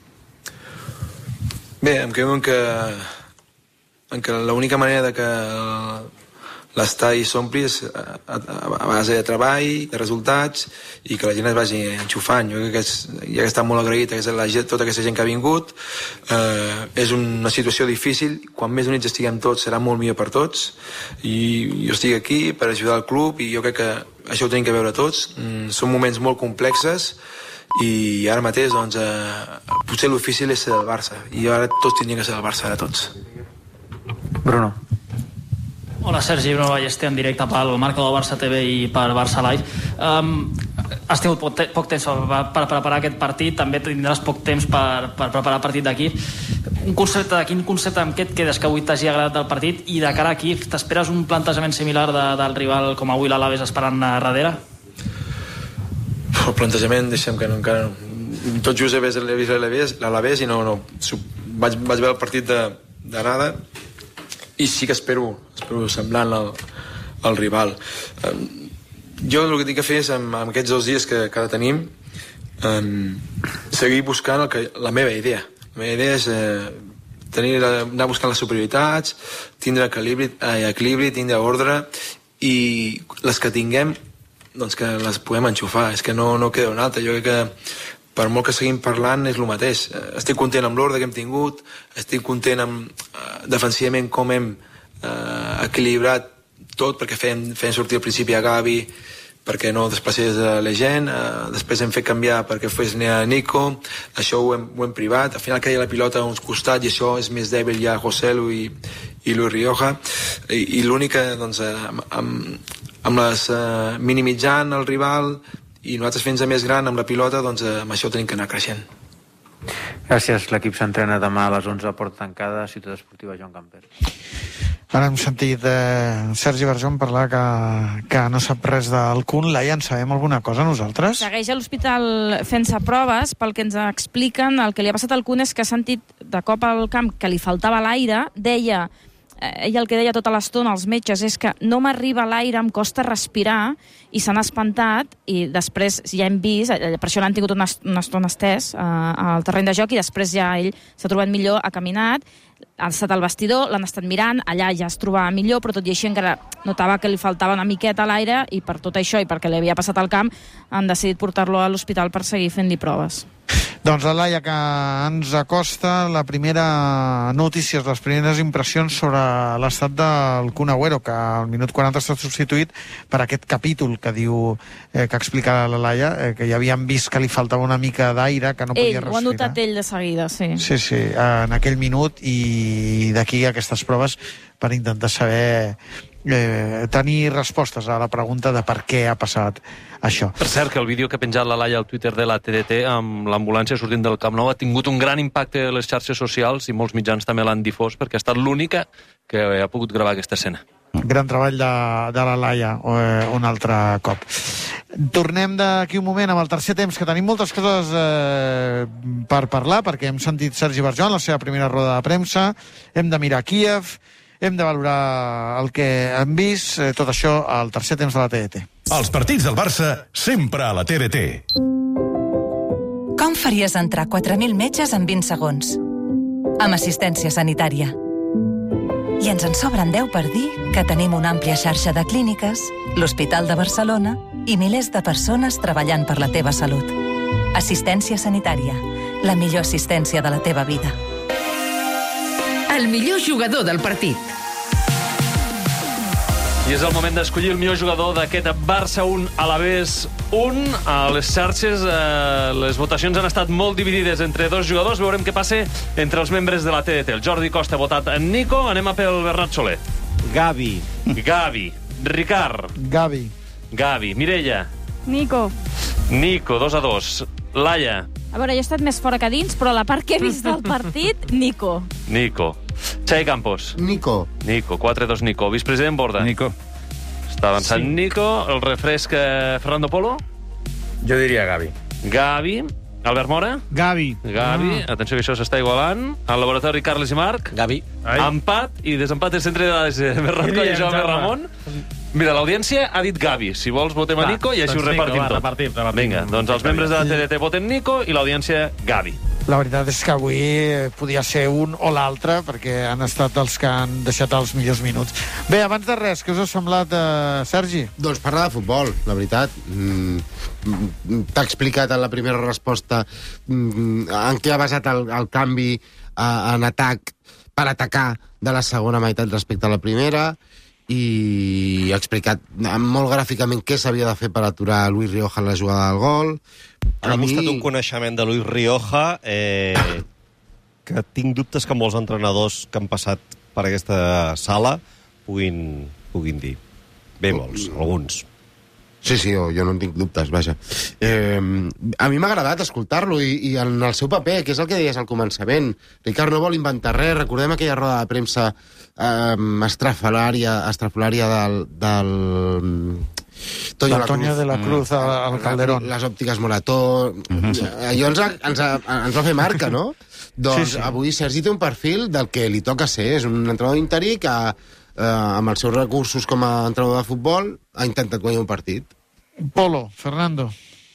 Bé, em quedo en que, en que l'única manera de que l'estadi s'ompli és a, a, a base de treball, de resultats, i que la gent es vagi enxufant. Jo crec que és, ja que està molt agraït a la gent, tota aquesta gent que ha vingut. Eh, és una situació difícil. Quan més units estiguem tots serà molt millor per tots, i jo estic aquí per ajudar el club, i jo crec que això ho tenim que veure tots. Mm, són moments molt complexes, i ara mateix doncs, eh, potser el difícil és ser del Barça, i ara tots tindrien que ser del Barça, ara tots. Bruno. Hola, Sergi, Bruno Ballester, en directe pel Marca del Barça T V i per Barça Live. Um, has tingut poc, te poc temps per, per preparar aquest partit, també tindràs poc temps per, per preparar el partit d'aquí. Un concepte, quin concepte amb què et quedes que avui t'hagi agradat del partit, i de cara aquí, t'esperes un plantejament similar de, del rival com avui l'Alaves esperant a darrere? El plantejament, deixem que no, encara no. Tot just he vist l'Alavés i no, no. Vaig, vaig veure el partit de, de nada, i sí que espero, espero semblant al, al rival. Um, jo el que tinc que fer és, amb, amb aquests dos dies que, que ara tenim, um, seguir buscant el que, la meva idea. La meva idea és eh, tenir, anar buscant les superioritats, tindre equilibri, eh, equilibri, tindre ordre, i les que tinguem, doncs que les podem enxufar. És que no, no queda una altra. Jo crec que per molt que seguim parlant és el mateix. Estic content amb l'ordre que hem tingut, estic content amb uh, defensivament com hem uh, equilibrat tot, perquè fèiem, fèiem sortir al principi a Gavi perquè no desplacés a la gent, uh, després hem fet canviar perquè fes a Nico, això ho hem, ho hem privat, al final caia la pilota a uns costats i això és més dèbil ja Joselu i, i Luis Rioja, i, i l'única doncs, amb, amb, amb les uh, minimitzant el rival i nosaltres fent-nos més gran amb la pilota, doncs amb això tenim que anar creixent. Gràcies. L'equip s'entrena demà a les onze a porta tancada, Ciutat Esportiva Joan Gamper. Ara hem sentit eh, Sergi Barjuan parlar que, que no sap res del Kun. Laia, en sabem alguna cosa nosaltres? Segueix a l'hospital fent-se proves. Pel que ens expliquen, el que li ha passat al Kun és que ha sentit de cop al camp que li faltava l'aire. Deia, ell el que deia tota l'estona als metges és que no m'arriba l'aire, em costa respirar, i s'han espantat, i després ja hem vist, per això l'han tingut una, una estona estès eh, al terreny de joc, i després ja ell s'ha trobat millor, ha caminat, ha estat al vestidor, l'han estat mirant, allà ja es trobava millor, però tot i així encara notava que li faltava una miqueta a l'aire, i per tot això, i perquè li havia passat al camp, han decidit portar-lo a l'hospital per seguir fent-li proves. Doncs la Laia, que ens acosta la primera notícies, les primeres impressions sobre l'estat del Kun Agüero, que al minut quaranta ha estat substituït per aquest capítol que diu, eh, que explica la Laia, eh, que ja havíem vist que li faltava una mica d'aire, que no podia ell, respirar. Ho ha notat ell de seguida, sí. Sí, sí, en aquell minut, i d'aquí aquestes proves per intentar saber eh, tenir respostes a la pregunta de per què ha passat això. Per cert, que el vídeo que ha penjat la Laia al Twitter de la T D T amb l'ambulància sortint del Camp Nou ha tingut un gran impacte a les xarxes socials i molts mitjans també l'han difós perquè ha estat l'única que ha pogut gravar aquesta escena. Gran treball de, de la Laia, eh, un altre cop. Tornem d'aquí un moment amb el tercer temps, que tenim moltes coses eh, per parlar, perquè hem sentit Sergi Barjoan, la seva primera roda de premsa, hem de mirar Kíev, hem de valorar el que hem vist, eh, tot això al tercer temps de la T D T. Els partits del Barça, sempre a la T D T. Com faries entrar quatre mil metges en vint segons? Amb assistència sanitària. I ens en sobren deu per dir que tenim una àmplia xarxa de clíniques, l'Hospital de Barcelona i milers de persones treballant per la teva salut. Assistència sanitària, la millor assistència de la teva vida. El millor jugador del partit. I és el moment d'escollir el millor jugador d'aquest Barça un, Alavés un. A les xarxes eh, les votacions han estat molt dividides entre dos jugadors. Veurem què passa entre els membres de la T D T. El Jordi Costa ha votat en Nico. Anem a pel Bernat Soler. Gavi. Gavi. Ricard. Gavi. Gavi. Mireia. Nico. Nico, dos a dos. Laia. A veure, jo he estat més fora que dins, però la part que he vist del partit, Nico. Nico. Xavi Campos. Nico. Nico, quatre a dos Nico. Vicepresident Borda. Nico. Està avançant Sí. Nico. El refresc eh, Fernando Polo. Jo diria Gavi. Gavi. Albert Mora. Gavi. Gavi. Ah. Atenció que això s'està igualant. Al laboratori Carles i Marc. Gavi. Ai. Empat i desempat en centre de dades eh, Ferran Coll i Jaume Ramon. Mira, l'audiència ha dit Gavi. Si vols, votem a Va, Nico i així doncs ho repartim Nico, va, tot. repartim, repartim. Vinga, doncs els membres de la T D T voten Nico i l'audiència Gavi. La veritat és que avui podia ser un o l'altre, perquè han estat els que han deixat els millors minuts. Bé, abans de res, què us ha semblat, eh, Sergi? Doncs parla de futbol, la veritat. Mm, T'ha explicat en la primera resposta mm, en què ha basat el, el canvi eh, en atac per atacar de la segona meitat respecte a la primera, i ha explicat molt gràficament què s'havia de fer per aturar Luis Rioja en la jugada del gol. Ha demostrat un coneixement de Luis Rioja eh, que tinc dubtes que molts entrenadors que han passat per aquesta sala puguin, puguin dir. Bé, molts, alguns. Sí, sí, jo, jo no en tinc dubtes, vaja. Eh, a mi m'ha agradat escoltar-lo i, i en el seu paper, que és el que deies al començament. Ricard no vol inventar res. Recordem aquella roda de premsa eh, estrafalària, estrafalària del... del Toño Antonio de la Cruz al, al Calderón. Les òptiques Morató. Mm-hmm. Allò ens, ha, ens, ha, ens va fer marca, no? Doncs sí, sí. Avui Sergi té un perfil del que li toca ser. És un entrenador interí que, eh, amb els seus recursos com a entrenador de futbol, ha intentat guanyar un partit. Polo, Fernando.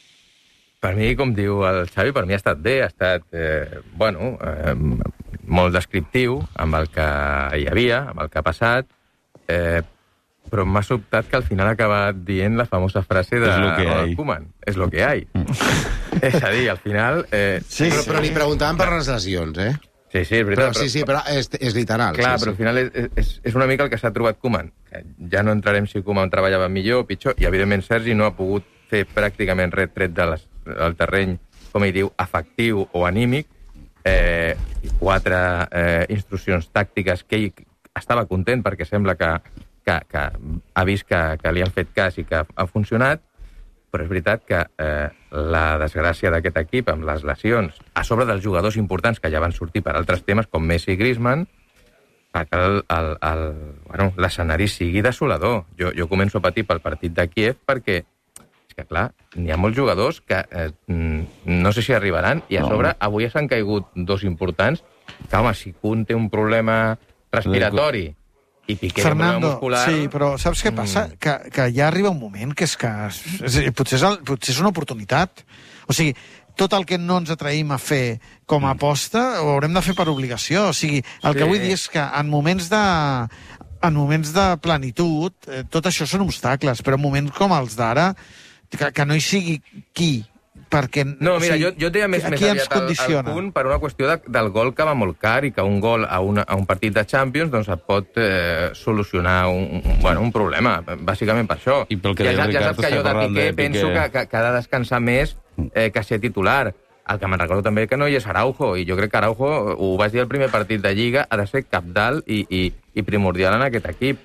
Per mi, com diu el Xavi, per mi ha estat bé, ha estat, eh, bueno, eh, molt descriptiu amb el que hi havia, amb el que ha passat, eh, però m'ha sobtat que al final ha acabat dient la famosa frase de Ronald Koeman. És lo que hay. Mm. És a dir, al final... Eh, sí, però, però li preguntaven per les lesions, eh? Sí, sí, és veritat. Però, sí, sí, però és, és literal. Clar, sí, però sí. al final és, és, és una mica el que s'ha trobat Koeman. Ja no entrarem si Koeman treballava millor o pitjor, i evidentment Sergi no ha pogut fer pràcticament res tret de les, del terreny, com ell diu, afectiu o anímic, eh, quatre eh, instruccions tàctiques que ell estava content perquè sembla que, que, que ha vist que, que li han fet cas i que ha funcionat, però és veritat que eh, la desgràcia d'aquest equip amb les lesions, a sobre dels jugadors importants que ja van sortir per altres temes, com Messi i Griezmann, fa que el, el, el, bueno, l'escenari sigui desolador. Jo, jo començo a patir pel partit de Kíev perquè, és que clar, n'hi ha molts jugadors que eh, no sé si arribaran, i a sobre avui s'han caigut dos importants, que home, si Kun té un problema respiratori i Piqué Fernando, muscular... sí, però saps què passa? Mm. Que, que ja arriba un moment que és que... És, potser, és el, potser és una oportunitat. O sigui, tot el que no ens atraïm a fer com a aposta ho haurem de fer per obligació. O sigui, el sí. que vull dir és que en moments de... En moments de plenitud, eh, tot això són obstacles, però en moments com els d'ara, que, que no hi sigui qui... Perquè, no, mira, o sigui, jo, jo deia més, més aviat al, al punt per una qüestió de, del gol que va molt car i que un gol a, una, a un partit de Champions doncs et pot eh, solucionar un, un, bueno, un problema, bàsicament per això. I pel que ja, ja saps que jo de Piqué, de Piqué penso que, que, que ha de descansar més eh, que ser titular. El que me'n recordo també que no hi és Araujo, i jo crec que Araujo, ho vaig dir el primer partit de Lliga, ha de ser cabdal i, i, i primordial en aquest equip.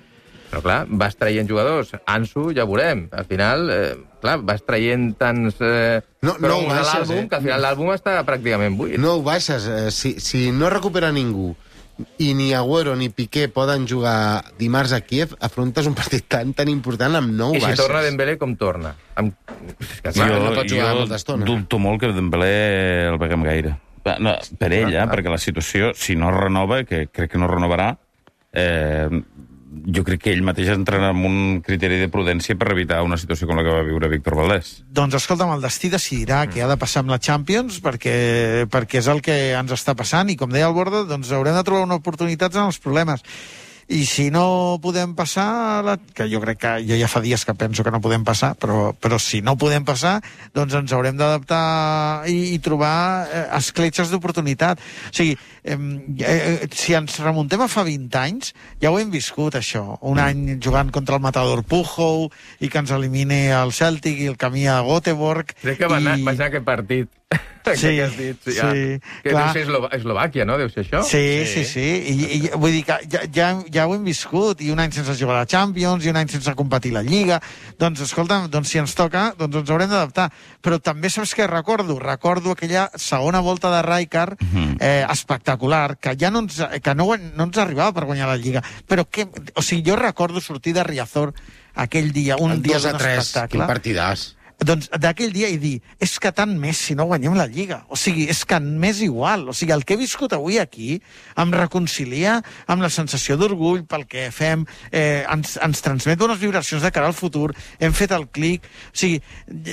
Però, clar, vas traient jugadors. Ansu, ja veurem. Al final, eh, clar, vas traient tants eh, no, no ho baixes, l'àlbum, eh? que al final l'àlbum està pràcticament buit. No ho baixes. Eh, si, si no recupera ningú i ni Agüero ni Piqué poden jugar dimarts a Kíev, afrontes un partit tan tan important amb nou I si baixes. torna Dembélé, com torna? Amb... És que, clar, jo, no pot jugar molta estona. Jo dubto molt que Dembélé el veiem gaire. No, per ell, eh, perquè la situació, si no renova, que crec que no renovarà, eh, jo crec que ell mateix entrarà amb un criteri de prudència per evitar una situació com la que va viure Víctor Valdés. Doncs escolta'm, el destí decidirà què ha de passar amb la Champions, perquè, perquè és el que ens està passant, i com deia el Borda, doncs haurem de trobar una oportunitat en els problemes. I si no podem passar, la... que jo crec que jo ja fa dies que penso que no podem passar, però, però si no podem passar, doncs ens haurem d'adaptar i, i trobar eh, escletxes d'oportunitat. O sigui, eh, eh, si ens remuntem a fa vint anys, ja ho hem viscut, això. Un any jugant contra el matador Pujol, i que ens elimini el Celtic i el camí a Göteborg. Crec que va anar, i... va anar aquest partit. Sí, que has dit, sí, ja. sí, que clar. deu ser Eslova Eslovàquia, no? Deu ser això? Sí, sí, sí. I, i vull dir que ja, ja, ja ho hem viscut, i un any sense jugar a la Champions, i un any sense competir la Lliga. Doncs, escolta, doncs si ens toca, doncs ens haurem d'adaptar. Però també saps què recordo? Recordo aquella segona volta de Rijkaard eh, espectacular, que ja no ens, que no, no ens arribava per guanyar la Lliga. Però que, o sigui, jo recordo sortir de Riazor aquell dia, un El dia dos a d'un tres, espectacle. quin partidàs. Doncs d'aquell dia i dir, és que tant més si no guanyem la Lliga. O sigui, és que m'és igual. O sigui, el que he viscut avui aquí em reconcilia amb la sensació d'orgull pel que fem, eh, ens, ens transmet unes vibracions de cara al futur, hem fet el clic. O sigui, Hi,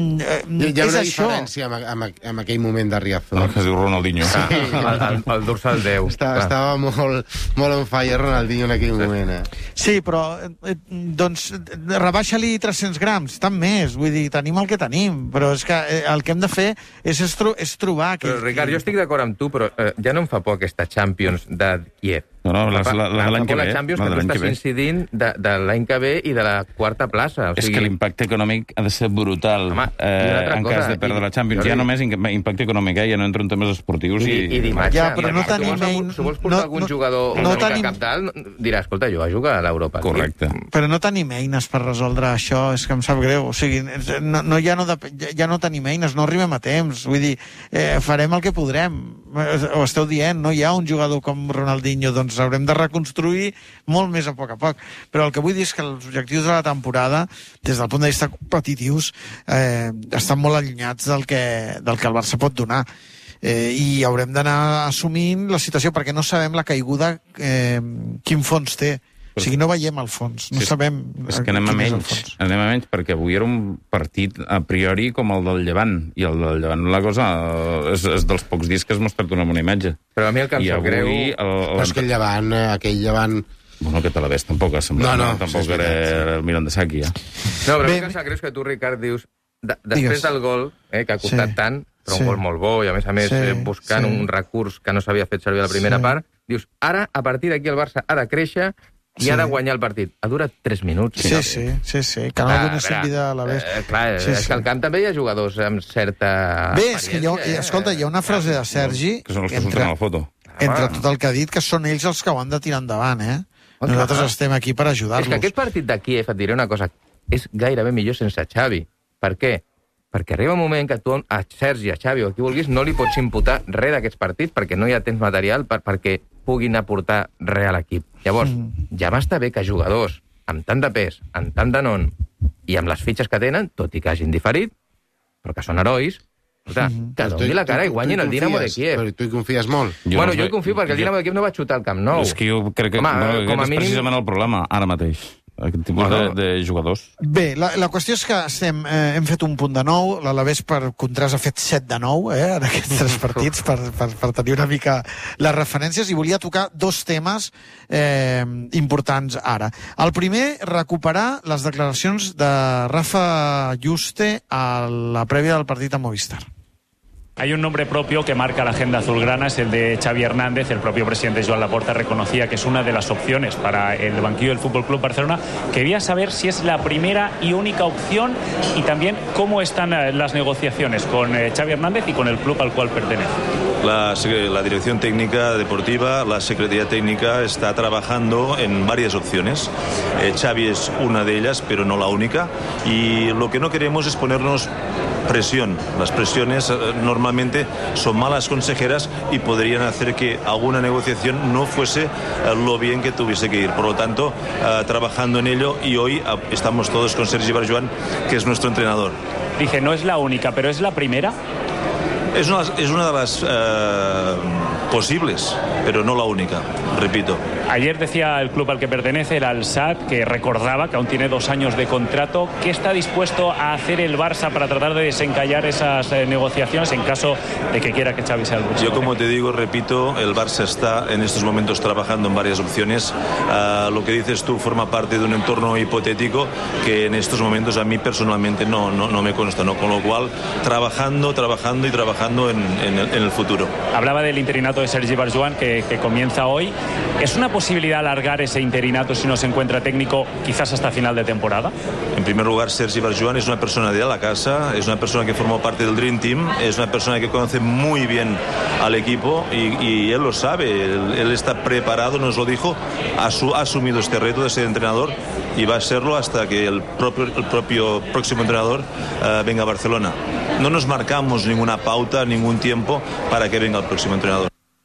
hi ha és una això. diferència amb, amb, amb aquell moment de Riazor. El que es diu Ronaldinho. Sí. El, el, el dorsal deu. Estava, estava molt, molt on fire Ronaldinho en aquell moment, eh? Sí, però, eh, doncs, rebaixa-li tres-cents grams, tant més. Vull dir, tenim el que tenim, però és que eh, el que hem de fer és, és, tro és trobar... Però, Ricard, jo estic d'acord amb tu, però eh, ja no em fa por aquesta Champions de Kiev. No, no, la, la, la de l'any que ve. La Champions la que de tu l'any que estàs ve. incidint de, de l'any que ve i de la quarta plaça. O És sigui... que l'impacte econòmic ha de ser brutal. Home, eh, en cosa, cas de perdre i, la Champions. Ja només impacte econòmic, eh? Ja no entro en temes esportius. I, i d'imatge. Ja, però no tenim... Si vols, si vols portar no, algun no, jugador no una mica tenim... capdalt, dirà, escolta, jo a jugar a l'Europa. Correcte. Però no tenim eines per resoldre això, és que em sap greu. O sigui, no, no, ja, no de, ja no tenim eines, no arribem a temps. Vull dir, eh, farem el que podrem. Ho esteu dient, no hi ha un jugador com Ronaldinho, doncs haurem de reconstruir molt més a poc a poc. Però el que vull dir és que els objectius de la temporada, des del punt de vista competitius, eh, estan molt allunyats del que, del que el Barça pot donar. Eh, I haurem d'anar assumint la situació, perquè no sabem la caiguda, eh, quin fons té. O sigui, no veiem el fons, no sí, sabem... És que anem a menys, anem a menys, perquè avui era un partit a priori com el del Llevant, i el del Llevant la cosa és, és dels pocs dies que has mostrat una bona imatge. Però a mi el que em sap greu... El, el... Però és que el Llevant, aquell Llevant... Bueno, que te la ves, tampoc ha semblat. No, no, tampoc sí, era el Miran de Saki, ja. No, però el que em sap greu és que tu, Ricard, dius... De, després Digues. del gol, eh, que ha costat Sí. tant, però Sí. un gol molt bo, i a més a més Sí, eh, buscant sí. un recurs que no s'havia fet servir a la primera Sí. part, dius, ara, a partir d'aquí el Barça ha de créixer i Sí. ha de guanyar el partit. Ha durat tres minuts. Sí, sí, sí, sí, que no donessin vida a la vez. Eh, clar, Sí, és sí. que al camp també hi ha jugadors amb certa... Bé, és que hi ha, experiència, eh? escolta, hi ha una frase de Sergi... Que són els que entre- surten a la foto. Entre tot el que ha dit, que són ells els que ho han de tirar endavant, eh? Nosaltres estem aquí per És que ajudar-los. aquest partit de Kíev, et diré una cosa, és gairebé millor sense Xavi. Per què? Perquè arriba un moment que tu a Sergi, a Xavi o a qui vulguis no li pots imputar res d'aquests partits perquè no hi ha temps material per, perquè puguin aportar res a l'equip. Llavors, mm. ja m'està bé que jugadors amb tant de pes, amb tant de nom i amb les fitxes que tenen, tot i que hagin diferit, però que són herois, escolta, mm. que doni la cara i guanyin el Dinamo de Kiev. Però tu hi confies molt? Jo bueno, no jo hi confio perquè el Dinamo de Kiev no va xutar al Camp Nou. És que jo crec que Home, no, com a és mínim- precisament el problema, ara mateix. Aquest tipus Bueno. de, de jugadors. Bé, la, la qüestió és que estem, eh, hem fet un punt de nou, l'Alavés per contrast ha fet set de nou, eh, en aquests tres partits, per, per, per tenir una mica les referències, i volia tocar dos temes eh, importants ara. El primer, recuperar les declaracions de Rafa Juste a la prèvia del partit a Movistar. Hay un nombre propio que marca la agenda azulgrana, es el de Xavi Hernández. El propio presidente Joan Laporta reconocía que es una de las opciones para el banquillo del F C Barcelona. Quería saber si es la primera y única opción y también cómo están las negociaciones con Xavi Hernández y con el club al cual pertenece. La, la dirección técnica deportiva, la Secretaría Técnica está trabajando en varias opciones. Eh, Xavi es una de ellas, pero no la única. Y lo que no queremos es ponernos presión. Las presiones eh, normalmente son malas consejeras y podrían hacer que alguna negociación no fuese eh, lo bien que tuviese que ir. Por lo tanto, eh, trabajando en ello, y hoy eh, estamos todos con Sergi Barjuan, que es nuestro entrenador. Dije, no es la única, pero ¿es la primera? Es una, es una de las eh, posibles, pero no la única, repito. Ayer decía el club al que pertenece, el Al-Sadd, que recordaba que aún tiene dos años de contrato. ¿Qué está dispuesto a hacer el Barça para tratar de desencallar esas eh, negociaciones en caso de que quiera que Xavi sea el próximo? Yo, como te digo, repito, el Barça está en estos momentos trabajando en varias opciones. Uh, lo que dices tú forma parte de un entorno hipotético que en estos momentos a mí personalmente no, no, no me consta, ¿no? Con lo cual, trabajando, trabajando y trabajando en, en, el, en el futuro. Hablaba del interinato de Sergi Barjuan que, que comienza hoy. ¿Es una posibilidad alargar ese interinato si no se encuentra técnico quizás hasta final de temporada? En primer lugar, Sergi Barjuan es una persona de la casa, es una persona que formó parte del Dream Team, es una persona que conoce muy bien al equipo y, y él lo sabe, él, él está preparado, nos lo dijo, ha, su, ha asumido este reto de ser entrenador y va a serlo hasta que el propio, el propio próximo entrenador uh, venga a Barcelona. No nos marcamos ninguna pauta, ningún tiempo para que venga el próximo entrenador.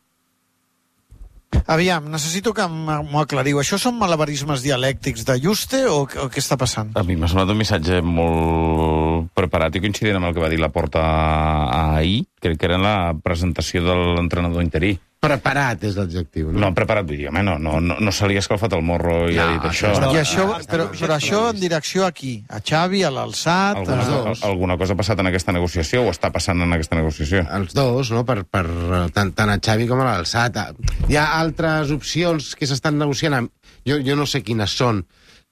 Aviam, necessito que m'ho aclariu. Això són malabarismes dialèctics de Juste o, o què està passant? A mi m'ha semblat un missatge molt preparat i coincident amb el que va dir Laporta ahir. Crec que era en la presentació de l'entrenador interí. Preparat és l'adjectiu, no? No, preparat, vull dir, home, no, no, no, no se li ha escalfat el morro i no, ha dit això. I això, però, però això en direcció a qui? A Xavi, a l'Al-Sadd? Alguna, a... alguna cosa ha passat en aquesta negociació o està passant en aquesta negociació? Els dos, no? Per, per, tant, tant a Xavi com a l'Al-Sadd. Hi ha altres opcions que s'estan negociant. Amb... Jo, jo no sé quines són.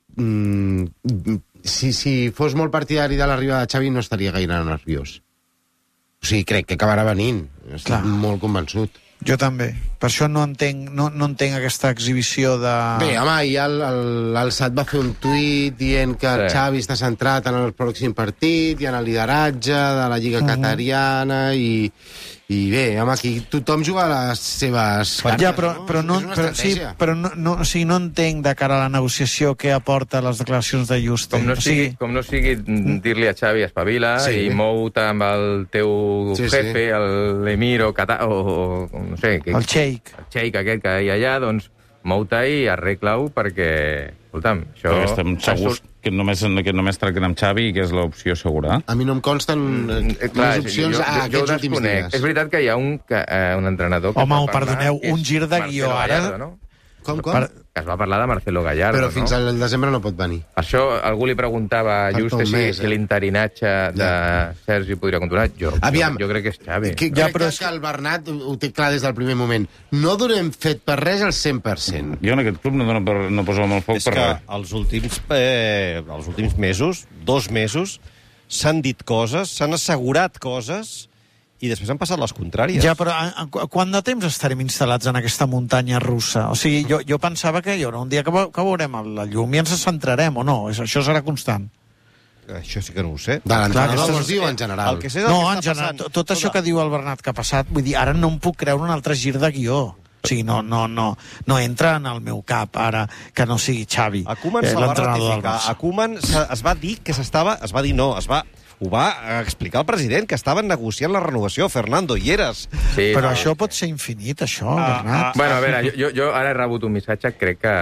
Mm, si, si fos molt partidari de l'arribada de Xavi no estaria gaire nerviós. O sigui, crec que acabarà venint. Estic molt convençut. Jo també. Per això no entenc, no, no entenc aquesta exhibició de... Bé, home, i el, el, el Sat va fer un tuit dient que sí. Xavi està centrat en el pròxim partit i en el lideratge de la Lliga uh-huh. Qatariana i, i bé, home, aquí tothom juga a les seves cartes, ja, però, no? Però no, però, sí, però no, no, o sigui, no entenc de cara a la negociació què aporta les declaracions de Juste. Com no sigui, o sigui... com no sigui dir-li a Xavi espavila sí. i mou-te amb el teu sí, jefe, sí. l'emir o, Qatar, o, o no sé... Que, el xeic. El xeic aquest que hi ha allà, doncs mou-te i arregla-ho perquè, escolta'm, això... Perquè estem segurs que només, que només tracten amb Xavi i que és l'opció segura. A mi no em consten mm, clar, les opcions jo, jo, a aquests últims dies. És veritat que hi ha un, que, uh, un entrenador... Que Home, perdoneu, un gir de guió ara... Gallardo, no? Com, com? Per, que es va parlar de Marcelo Gallardo, però fins no? al desembre no pot venir. Per això algú li preguntava a Juste si, eh? si l'interinatge de ja. Sergi podria continuar. Jo, Aviam, jo, jo crec que és Xavi. Que, ja, però és que el Bernat ho té clar des del primer moment. No donem fet per res al cent per cent. Jo en aquest club no, dono per, no poso amb el foc és per res. És que els últims, eh, els últims mesos, dos mesos, s'han dit coses, s'han assegurat coses... i després han passat les contràries. Ja, però a, a, a quant de temps estarem instal·lats en aquesta muntanya russa? O sigui, jo, jo pensava que hi haurà un dia que, que veurem la llum i ens centrarem, o no? Això serà constant. Això sí que no ho sé. De l'entrenador vols dir o en general? El que sé no, en general. Tot, tot això que diu el Bernat que ha passat, vull dir, ara no em puc creure un altre gir de guió. O sigui, no, no, no, no entra en el meu cap ara que no sigui Xavi, a Koeman eh, l'entrenador del Barça. A Koeman es va dir que s'estava... Es va dir no, es va... Ho va explicar el president, que estaven negociant la renovació. Fernando, hi eres. Sí, però no. Això pot ser infinit, això, ah, Bernat. Ah, bueno, a veure, jo, jo ara he rebut un missatge, crec que,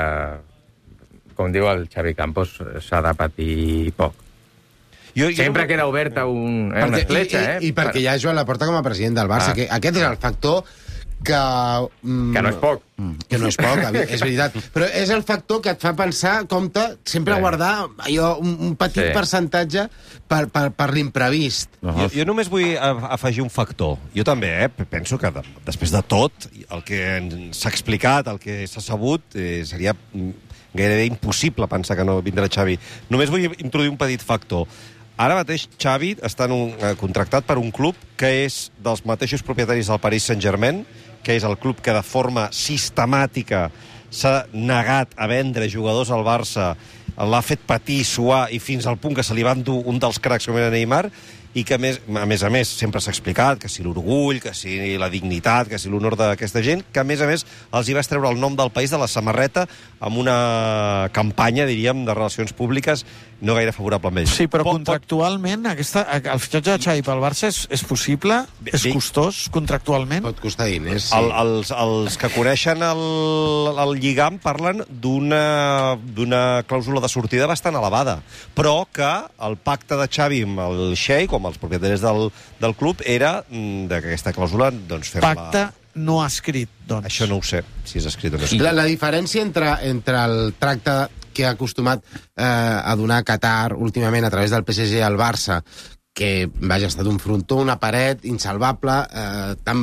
com diu el Xavi Campos, s'ha de patir poc. Jo, jo Sempre no... queda oberta un, eh, una escletxa, eh? I, i, i perquè hi ha Joan Laporta com a president del Barça, ah. que aquest és el factor que... Mm, que no és poc. Que no és poc, és veritat. Però és el factor que et fa pensar, compte, sempre sí. guardar allò, un, un petit sí. percentatge per, per, per l'imprevist. Uh -huh. jo, jo només vull afegir un factor. Jo també, eh, penso que de, després de tot, el que s'ha explicat, el que s'ha sabut, eh, seria gairebé impossible pensar que no vindrà Xavi. Només vull introduir un petit factor. Ara mateix Xavi està en un, eh, contractat per un club que és dels mateixos propietaris del Paris Saint-Germain, que és el club que de forma sistemàtica s'ha negat a vendre jugadors al Barça, l'ha fet patir, suar, i fins al punt que se li va endur un dels cracs com era Neymar, i que, a més a més, a més sempre s'ha explicat que si l'orgull, que si la dignitat, que si l'honor d'aquesta gent, que a més a més els hi va treure el nom del país de la samarreta amb una campanya, diríem, de relacions públiques no gaire favorable amb ells. Sí, però pot, contractualment aquesta, el fitxatge de Xavi pel Barça és, és possible? Bé, és costós, contractualment? Pot costar diners, sí. El, els, els que coneixen el, el lligam parlen d'una d'una clàusula de sortida bastant elevada, però que el pacte de Xavi amb el Sheikh, com els propietaris del, del club, era d'aquesta clàusula doncs, fer-la... Pacte no escrit, doncs. Això no ho sé, si és escrit o no escrit. La, la diferència entre, entre el tracte que ha acostumat eh, a donar Qatar últimament a través del P S G al Barça, que, vaja, ha estat un frontó, una paret insalvable, eh, t'han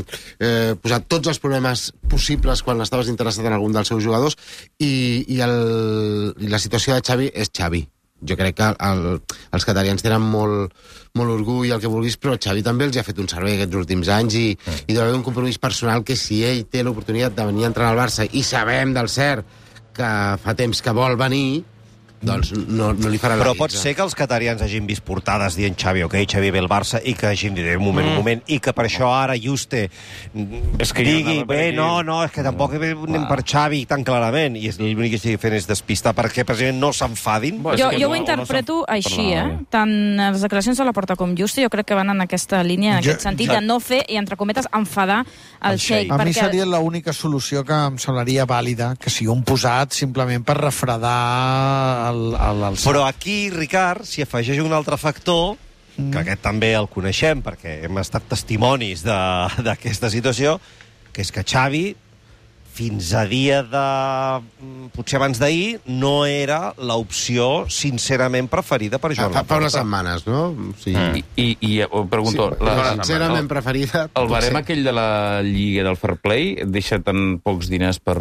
eh, posat tots els problemes possibles quan estaves interessat en algun dels seus jugadors, i, i, el, i la situació de Xavi és Xavi. Jo crec que el, els catarians tenen molt, molt orgull, el que vulguis, però Xavi també els ha fet un servei aquests últims anys i, mm. i deu haver un compromís personal que si ell té l'oportunitat de venir a entrenar al Barça i sabem del cert que fa temps que vol venir, doncs no, no li farà la Però guitza. pot ser que els catarians hagin vist portades dient Xavi, ok, Xavi ve al Barça, i que hagin dit, un moment, mm. un moment, i que per això ara Juste es que digui, bé, no, no, és que tampoc anem per Xavi tan clarament, i l'únic que estigui fent és despistar perquè precisament no s'enfadin. Jo, jo ho interpreto així, eh? Tant les declaracions de la Porta com Juste, jo crec que van en aquesta línia, en aquest sentit, de no fer, i entre cometes, enfadar el Sheikh. A mi seria l'única solució que em semblaria vàlida, que sigui un posat simplement per refredar el, el, el... Però aquí, Ricard, s'hi afegeix un altre factor, mm. que aquest també el coneixem, perquè hem estat testimonis d'aquesta situació, que és que Xavi, fins a dia de... potser abans d'ahir, no era l'opció sincerament preferida per Joan Laporta. Fa unes setmanes, no? Sí. I, i, i pregunto... Sí, la, sincerament preferida... El barem aquell de la Lliga del Fair Play deixa tan pocs diners per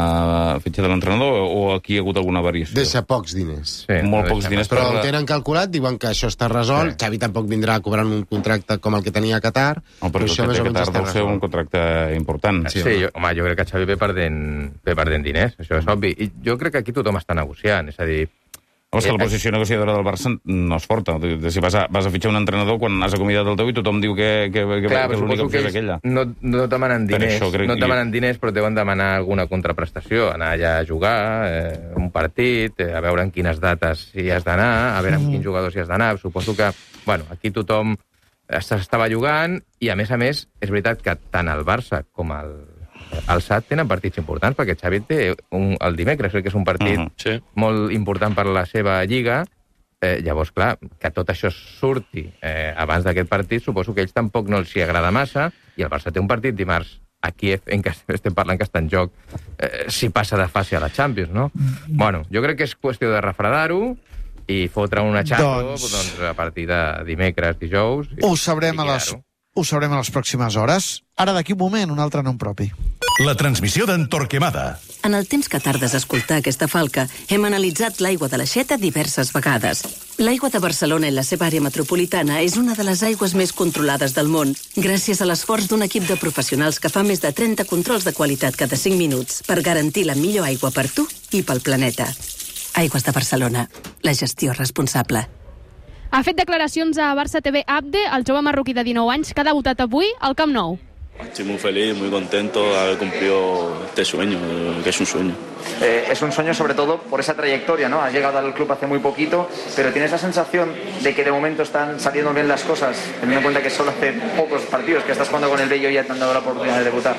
la fitxa de l'entrenador o aquí hi ha hagut alguna variació? Deixa pocs diners. Sí, molt pocs diners. Però per... ho tenen calculat, diuen que això està resolt, sí. Xavi tampoc vindrà cobrant un contracte com el que tenia a Qatar, no, però això més o menys està resolt. Deu ser un contracte important. Sí, sí jo, home, jo crec que Xavi ve perdent, ve perdent diners, això és obvi. I jo crec que aquí tothom està negociant, és a dir... Home, és que la posició negociadora del Barça no és forta. Si vas a, vas a fitxar un entrenador quan has acomiadat el teu i tothom diu que, que, que, Clar, que l'única opció és aquella. No, no et demanen diners, no et demanen diners, però deuen demanar alguna contraprestació, anar allà a jugar, eh, un partit, eh, a veure en quines dates hi has d'anar, a veure amb quins jugadors hi has d'anar. Suposo que, bueno, aquí tothom s'estava jugant i, a més a més, és veritat que tant el Barça com el el S A T tenen partits importants, perquè Xavi té un, el dimecres, crec que és un partit uh -huh, sí. molt important per la seva lliga. Eh, llavors, clar, que tot això surti eh, abans d'aquest partit, suposo que ells tampoc no els hi agrada massa, i el Barça té un partit dimarts a Kiev, en què estem parlant que està en joc eh, si passa de fase a la Champions, no? Mm. Bueno, jo crec que és qüestió de refredar-ho i fotre una xapa doncs... doncs, a partir de dimecres, dijous... Ho sabrem a les... Ho sabrem a les pròximes hores. Ara, d'aquí un moment, un altre nom propi. La transmissió d'en Torquemada. En el temps que tardes a escoltar aquesta falca, hem analitzat l'aigua de l'Aixeta diverses vegades. L'aigua de Barcelona i la seva àrea metropolitana és una de les aigües més controlades del món, gràcies a l'esforç d'un equip de professionals que fa més de trenta controls de qualitat cada cinc minuts per garantir la millor aigua per tu i pel planeta. Aigües de Barcelona. La gestió responsable. Ha fet declaracions a Barça T V Abde, el jove marroquí de dinou anys, que ha debutat avui al Camp Nou. Estoy muy feliz, muy contento de haber cumplido este sueño, que es un sueño. Eh, es un sueño sobre todo por esa trayectoria, ¿no? Has llegado al club hace muy poquito, pero tienes la sensación de que de momento están saliendo bien las cosas, teniendo en cuenta que solo hace pocos partidos que estás jugando con el Bello y ya te han dado la oportunidad de debutar.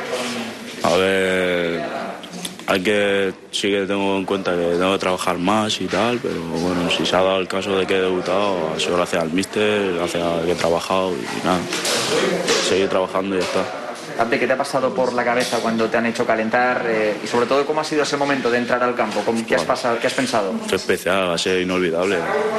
A ver... Hay que, sí que tengo en cuenta que tengo que trabajar más y tal, pero bueno, si se ha dado el caso de que he debutado, ha sido gracias al míster, gracias a que he trabajado y nada, seguir trabajando y ya está. Abde, ¿qué te ha pasado por la cabeza cuando te han hecho calentar? Eh, y sobre todo, ¿cómo ha sido ese momento de entrar al campo? ¿Qué has, pasado, ¿qué has pensado? Fue especial, va a ser inolvidable.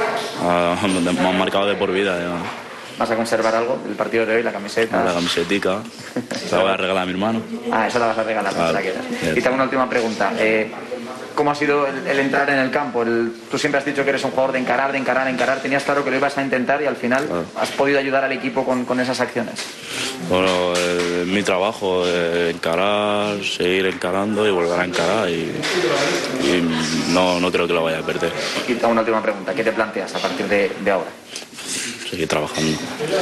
Me han marcado de por vida. Ya. ¿Vas a conservar algo del partido de hoy, la camiseta? La camisetica, se la voy a regalar a mi hermano. Ah, esa la vas a regalar, claro, la quieras. Y te hago una última pregunta. Eh, ¿Cómo ha sido el, el entrar en el campo? El, tú siempre has dicho que eres un jugador de encarar, de encarar, de encarar. Tenías claro que lo ibas a intentar y al final claro. has podido ayudar al equipo con, con esas acciones. Bueno, es mi trabajo, eh, encarar, seguir encarando y volver a encarar y, y no, no creo que lo vaya a perder. Y te hago una última pregunta. ¿Qué te planteas a partir de, de ahora? seguir trabajando.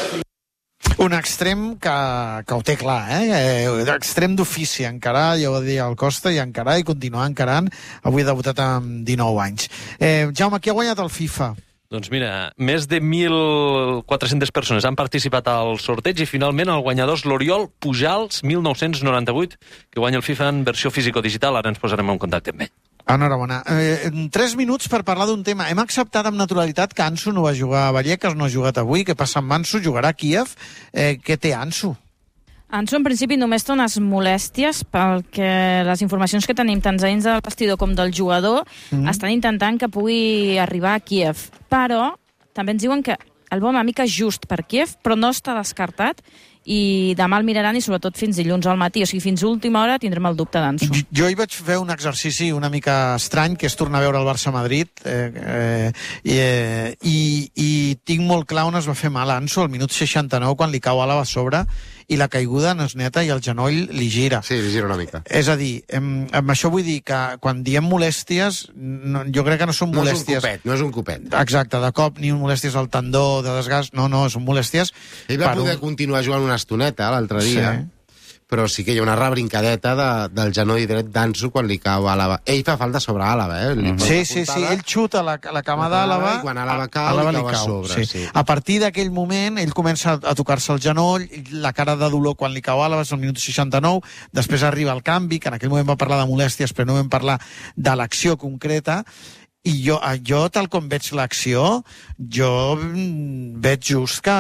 Un extrem que, que ho té clar, eh? Extrem d'ofici, encarar, ja ho va dir el Costa, i encarar i continuar encarant. Avui ha debutat amb dinou anys. Eh, Jaume, qui ha guanyat el FIFA? Doncs mira, més de mil quatre-centes persones han participat al sorteig i finalment el guanyador és l'Oriol Pujals, mil nou-cents noranta-vuit, que guanya el FIFA en versió físico-digital. Ara ens posarem en contacte amb ell. Enhorabona. Eh, tres minuts per parlar d'un tema. Hem acceptat amb naturalitat que Ansu no va jugar a Vallecas, no ha jugat avui. Què passa amb Ansu? Jugarà a Kíev. Eh, què té Ansu? Ansu, en principi, només té unes molèsties perquè les informacions que tenim tant dins del vestidor com del jugador mm. estan intentant que pugui arribar a Kíev. Però també ens diuen que el va una mica just per Kíev, però no està descartat i demà el miraran i sobretot fins dilluns al matí. O sigui, fins última hora tindrem el dubte d'Ansu. Jo hi vaig fer un exercici una mica estrany, que és tornar a veure el Barça-Madrid, eh, eh, eh, i, i tinc molt clar on es va fer mal Ansu, al minut seixanta-nou, quan li cau Àlava a sobre, i la caiguda no és neta i el genoll li gira. Sí, li gira una mica. És a dir, amb, amb això vull dir que quan diem molèsties, no, jo crec que no són molèsties... No és un copet, no és un copet. Exacte, de cop, ni molèsties al tendó, de desgast, no, no, són molèsties... Ell va poder un... continuar jugant una estoneta l'altre dia, sí. Però sí que hi ha una rebrincadeta de, del genoll dret d'Ansu quan li cau Àlava. Ell fa falta sobre Àlava, eh? Mm -hmm. Sí, sí, sí, ell xuta la, la cama d'Àlava, i quan Àlava cau, Àlava li cau a sobre. Sí. Sí. A partir d'aquell moment, ell comença a tocar-se el genoll, la cara de dolor quan li cau Àlava és al minut seixanta-nou, després arriba el canvi, que en aquell moment va parlar de molèsties, però no vam parlar de l'acció concreta, i jo, jo, tal com veig l'acció, jo veig just que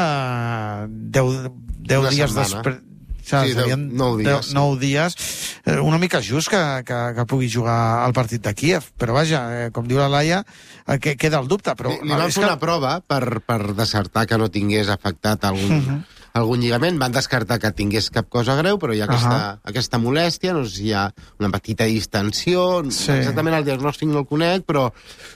deu, deu dies després... Sí, deu, nou dies, deu, sí. nou dies, una mica just que, que, que pugui jugar al partit de Kíev, però vaja, eh, com diu la Laia, eh, que queda el dubte. Però, li, li van fer que... una prova per, per descartar que no tingués afectat algun, uh -huh. algun lligament, van descartar que tingués cap cosa greu, però hi ha aquesta, uh -huh. aquesta molèstia, no sé si hi ha una petita distensió, sí. Exactament el diagnòstic no el conec, però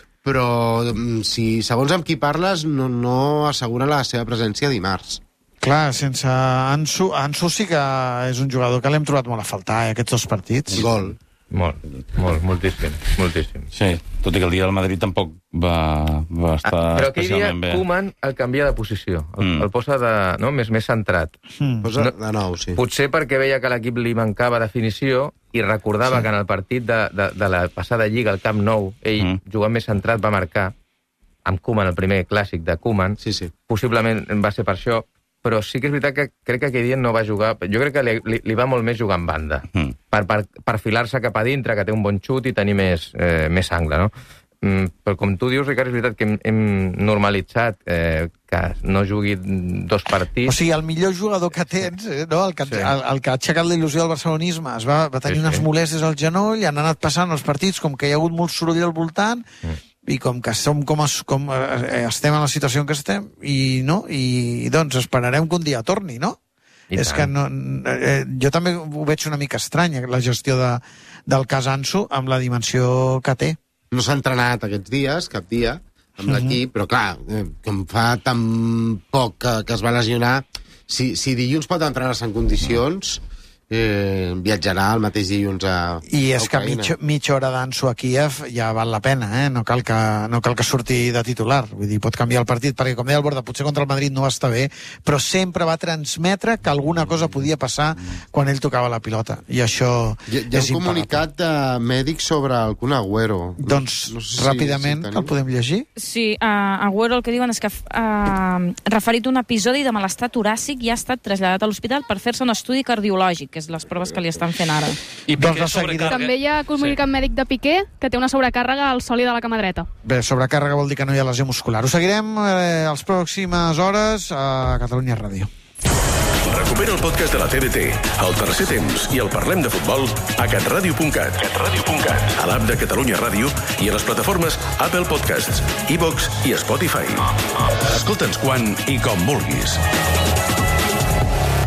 però si segons amb qui parles no, no assegura la seva presència dimarts. Clar, sense Ansu... Ansu sí que és un jugador que l'hem trobat molt a faltar, eh, aquests dos partits. Gol. Molt, molt, moltíssim, moltíssim. Sí, tot i que el dia del Madrid tampoc va, va estar ah, però especialment bé. Però aquell dia Koeman el canvia de posició, el, mm. el posa de, no, més, més centrat. Mm. Posa no, de nou, sí. Potser perquè veia que l'equip li mancava definició i recordava sí. que en el partit de, de, de la passada Lliga, al Camp Nou, ell, mm. jugant més centrat, va marcar amb Koeman, el primer clàssic de Koeman. Sí, sí. Possiblement va ser per això, però sí que és veritat que crec que aquell dia no va jugar... Jo crec que li, li, li va molt més jugar en banda, mm. per, per, per filar-se cap a dintre, que té un bon xut i tenir més, eh, més angle, no? Mm, però com tu dius, Ricard, és veritat que hem, hem normalitzat eh, que no jugui dos partits... O sigui, el millor jugador que tens, eh, no? el, que, sí. el, el que ha aixecat la il·lusió del barcelonisme, es va, va tenir sí, unes sí. molèsties al genoll, han anat passant els partits, com que hi ha hagut molt soroll al voltant... Mm. i com que som com, es, com eh, estem en la situació en què estem, i no, i doncs esperarem que un dia torni, no? I és tant. Que no, eh, jo també ho veig una mica estrany, la gestió de, del cas Ansu amb la dimensió que té. No s'ha entrenat aquests dies, cap dia, amb uh-huh. l'equip, però clar, eh, com fa tan poc que, que es va lesionar, si, si dilluns pot entrenar-se en condicions... Eh, viatjarà el mateix dilluns a i és a que mitja, mitja hora d'Ansu a Kíev ja val la pena, eh? no, cal que, no cal que surti de titular, vull dir, pot canviar el partit perquè com deia el Borda, potser contra el Madrid no va estar bé, però sempre va transmetre que alguna cosa podia passar quan ell tocava la pilota, i això hi, hi ha és un comunicat de mèdic sobre el Kun Agüero, doncs no, no sé ràpidament si, si el podem llegir? Sí, uh, Agüero el que diuen és que uh, referit a un episodi de malestar toràcic i ha estat traslladat a l'hospital per fer-se un estudi cardiològic, que és les proves que li estan fent ara. I doncs també hi ha comunicat sí. mèdic de Piqué que té una sobrecàrrega al sòlid de la cama dreta. Bé, sobrecàrrega vol dir que no hi ha lesió muscular. Ho seguirem eh, a les pròximes hores a Catalunya Ràdio. Recupera el podcast de la T D T, el tercer temps i el Parlem de Futbol a catradio punt cat, catradio punt cat, a l'app de Catalunya Ràdio i a les plataformes Apple Podcasts, iVoox i Spotify. Escolta'ns quan i com vulguis.